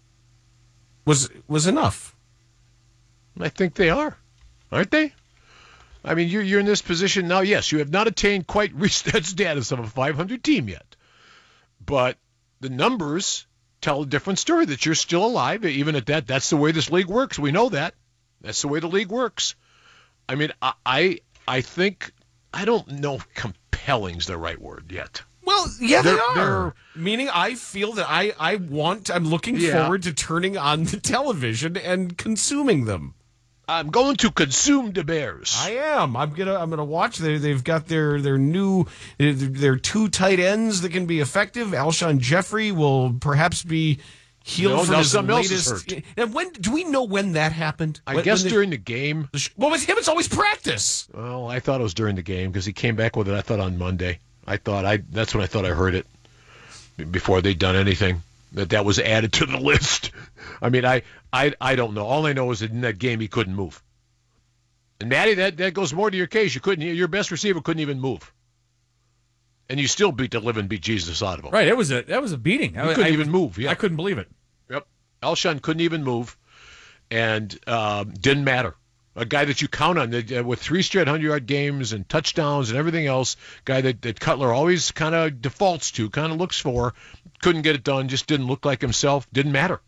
was enough. I think they are. Aren't they? I mean, you're in this position now. Yes, you have not attained quite reached that status of a 500 team yet. But the numbers tell a different story, that you're still alive. Even at that, that's the way this league works. We know that. That's the way the league works. I mean, I think, I don't know if compelling's the right word yet. Well, yeah, they are. Meaning I feel that I'm looking forward to turning on the television and consuming them. I'm going to consume the Bears. I am. I'm gonna watch. They've got their two tight ends that can be effective. Alshon Jeffrey will perhaps be healed from his latest. And when do we know when that happened? I guess during the game. Well, with him, it's always practice. Well, I thought it was during the game because he came back with it. I thought on Monday. That's when I thought I heard it before they'd done anything. That was added to the list. I mean, I don't know. All I know is that in that game he couldn't move. And Matty, that goes more to your case. Your best receiver couldn't even move, and you still beat the living Jesus out of him. Right? That was a beating. He couldn't even move. Yeah, I couldn't believe it. Yep, Alshon couldn't even move, and didn't matter. A guy that you count on with 3 straight 100-yard games and touchdowns and everything else, guy that Cutler always kind of defaults to, kind of looks for, couldn't get it done, just didn't look like himself, didn't matter.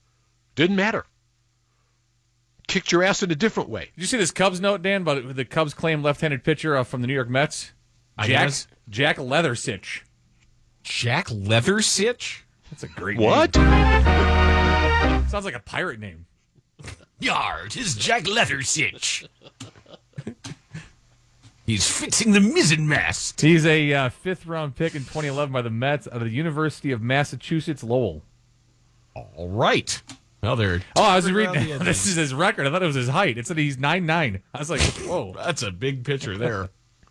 Kicked your ass in a different way. Did you see this Cubs note, Dan, about the Cubs claim left-handed pitcher from the New York Mets? Jack Leathersich. Jack Leathersich? That's a great name. Sounds like a pirate name. Yard, is Jack Leathersich. He's fixing the mizzenmast. He's a fifth-round pick in 2011 by the Mets out of the University of Massachusetts Lowell. All right. Well, I was reading. This is his record. I thought it was his height. It said he's 9'9". I was like, whoa. That's a big picture there.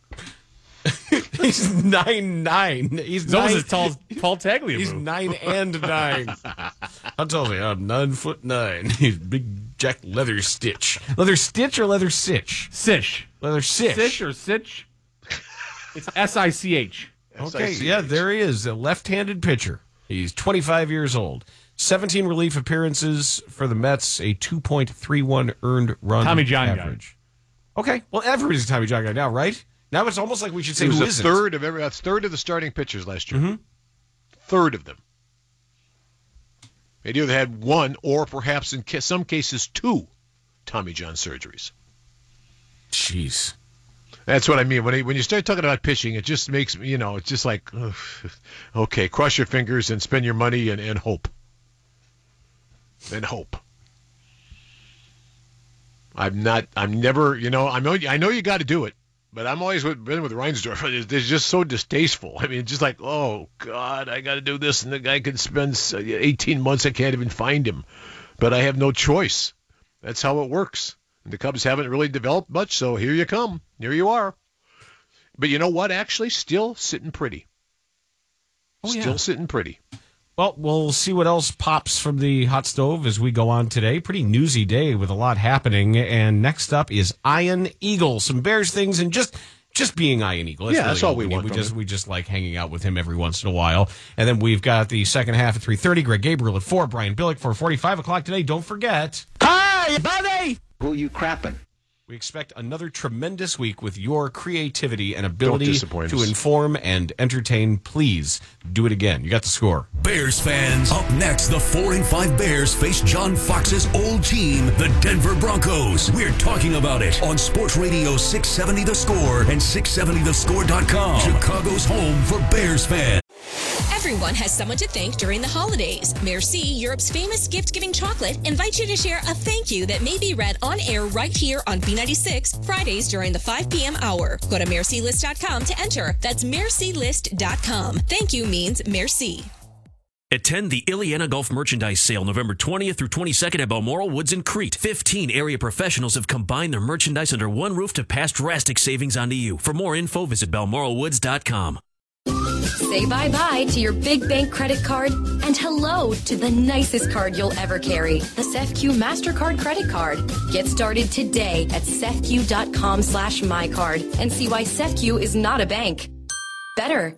He's 9'9". He's almost as tall as Paul Tagliabue. He's 9 and 9. I'll tell you, I'm 9'9". He's big Jack Leatherstitch. Leather Stitch or Leather Sitch? Sish. Leather Sitch. Sish or Sitch? It's S-I-C-H. Okay, yeah, there he is, a left-handed pitcher. He's 25 years old. 17 relief appearances for the Mets, a 2.31 earned run Tommy John average. Guy. Okay, well, everybody's a Tommy John guy now, right? Now it's almost like we should say he was who a isn't. third of the starting pitchers last year. Mm-hmm. Third of them. They'd either had one or perhaps in some cases two Tommy John surgeries. Jeez. That's what I mean. When you start talking about pitching, it just makes, it's just like, ugh, okay, cross your fingers and spend your money and hope. And hope. I know you got to do it, but I'm always been with Reinsdorf. It's just so distasteful. I mean, just like, oh, God, I got to do this, and the guy could spend 18 months, I can't even find him. But I have no choice. That's how it works. The Cubs haven't really developed much, so here you come. Here you are. But you know what, actually? Still sitting pretty. Still sitting pretty. Well, we'll see what else pops from the hot stove as we go on today. Pretty newsy day with a lot happening. And next up is Ian Eagle. Some Bears things and just being Ian Eagle. That's all we want. We just like hanging out with him every once in a while. And then we've got the second half at 3:30. Greg Gabriel at 4. Brian Billick for 45 o'clock today. Don't forget. Hi, buddy. Who you crapping? We expect another tremendous week with your creativity and ability to inform and entertain. Please do it again. You got the score. Bears fans, up next, the 4-5 Bears face John Fox's old team, the Denver Broncos. We're talking about it on Sports Radio 670 The Score and 670thescore.com. Chicago's home for Bears fans. Everyone has someone to thank during the holidays. Merci, Europe's famous gift-giving chocolate, invites you to share a thank you that may be read on air right here on B96, Fridays during the 5 p.m. hour. Go to mercilist.com to enter. That's mercilist.com. Thank you means merci. Attend the Ileana Golf Merchandise Sale November 20th through 22nd at Balmoral Woods in Crete. 15 area professionals have combined their merchandise under one roof to pass drastic savings onto you. For more info, visit balmoralwoods.com. Say bye-bye to your big bank credit card and hello to the nicest card you'll ever carry, the SEFQ MasterCard credit card. Get started today at SEFQ.com/mycard and see why SEFQ is not a bank. Better.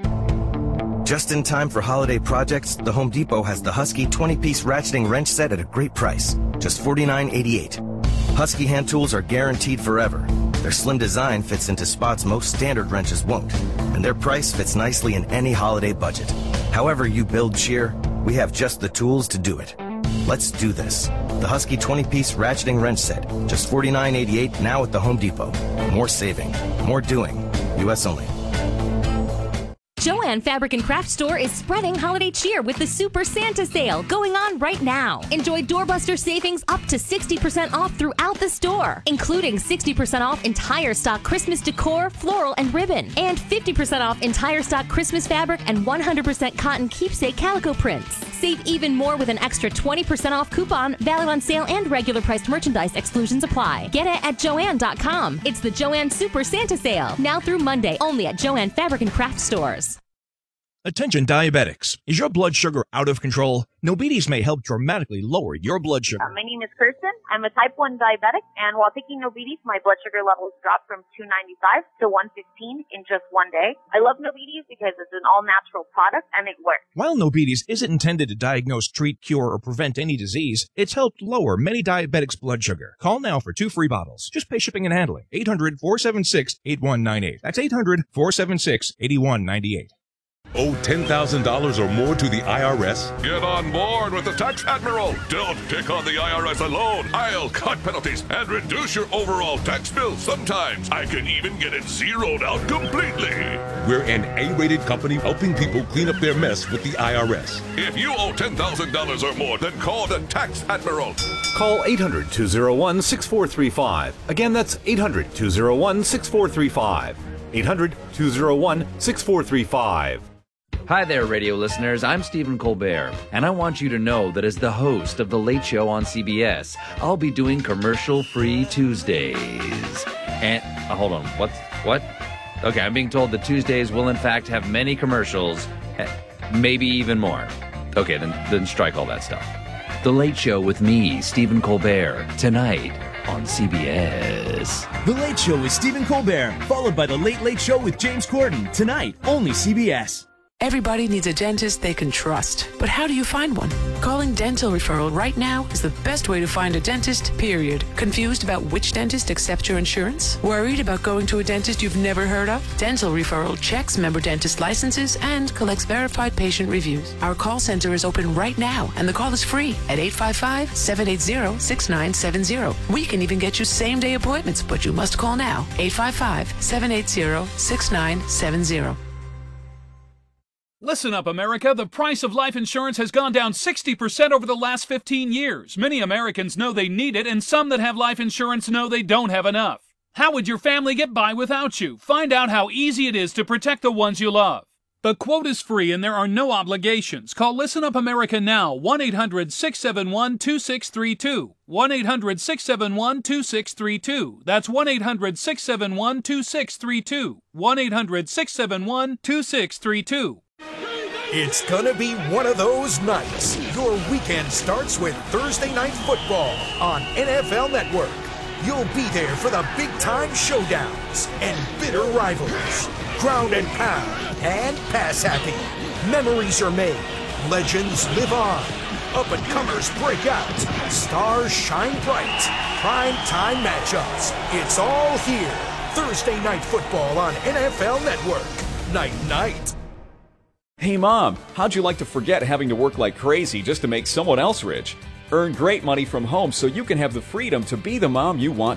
Just in time for holiday projects, the Home Depot has the Husky 20-piece ratcheting wrench set at a great price, just $49.88. Husky hand tools are guaranteed forever. Their slim design fits into spots most standard wrenches won't, and their price fits nicely in any holiday budget. However you build cheer, we have just the tools to do it. Let's do this. The Husky 20-piece ratcheting wrench set, just $49.88 now at the Home Depot. More saving, more doing. U.S. only. Joann Fabric and Craft Store is spreading holiday cheer with the Super Santa Sale going on right now. Enjoy doorbuster savings up to 60% off throughout the store, including 60% off entire stock Christmas decor, floral, and ribbon, and 50% off entire stock Christmas fabric and 100% cotton keepsake calico prints. Save even more with an extra 20% off coupon valid on sale and regular priced merchandise. Exclusions apply. Get it at Joann.com. It's the Joann Super Santa Sale, now through Monday, only at Joann Fabric and Craft Stores. Attention diabetics. Is your blood sugar out of control? Nobides may help dramatically lower your blood sugar. My name is Kirsten. I'm a type 1 diabetic, and while taking Nobides, my blood sugar levels dropped from 295 to 115 in just one day. I love Nobides because it's an all-natural product, and it works. While Nobides isn't intended to diagnose, treat, cure, or prevent any disease, it's helped lower many diabetics' blood sugar. Call now for 2 free bottles. Just pay shipping and handling. 800-476-8198. That's 800-476-8198. Owe $10,000 or more to the IRS? Get on board with the Tax Admiral. Don't take on the IRS alone. I'll cut penalties and reduce your overall tax bill. Sometimes I can even get it zeroed out completely. We're an A-rated company helping people clean up their mess with the IRS. If you owe $10,000 or more, then call the Tax Admiral. Call 800-201-6435. Again, that's 800-201-6435. 800-201-6435. Hi there, radio listeners. I'm Stephen Colbert, and I want you to know that as the host of The Late Show on CBS, I'll be doing commercial-free Tuesdays. And, hold on, what? Okay, I'm being told that Tuesdays will in fact have many commercials, maybe even more. Okay, then strike all that stuff. The Late Show with me, Stephen Colbert, tonight on CBS. The Late Show with Stephen Colbert, followed by The Late Late Show with James Corden, tonight, only CBS. Everybody needs a dentist they can trust, but how do you find one? Calling Dental Referral right now is the best way to find a dentist, period. Confused about which dentist accepts your insurance? Worried about going to a dentist you've never heard of? Dental Referral checks member dentist licenses and collects verified patient reviews. Our call center is open right now, and the call is free at 855-780-6970. We can even get you same-day appointments, but you must call now. 855-780-6970. Listen up, America. The price of life insurance has gone down 60% over the last 15 years. Many Americans know they need it, and some that have life insurance know they don't have enough. How would your family get by without you? Find out how easy it is to protect the ones you love. The quote is free and there are no obligations. Call Listen Up America now, 1-800-671-2632. 1-800-671-2632. That's 1-800-671-2632. 1-800-671-2632. It's gonna be one of those nights. Your weekend starts with Thursday Night Football on NFL Network. You'll be there for the big-time showdowns and bitter rivalries. Ground and pound and pass happy. Memories are made. Legends live on. Up-and-comers break out. Stars shine bright. Prime-time matchups. It's all here. Thursday Night Football on NFL Network. Night-night. Hey Mom, how'd you like to forget having to work like crazy just to make someone else rich? Earn great money from home so you can have the freedom to be the mom you want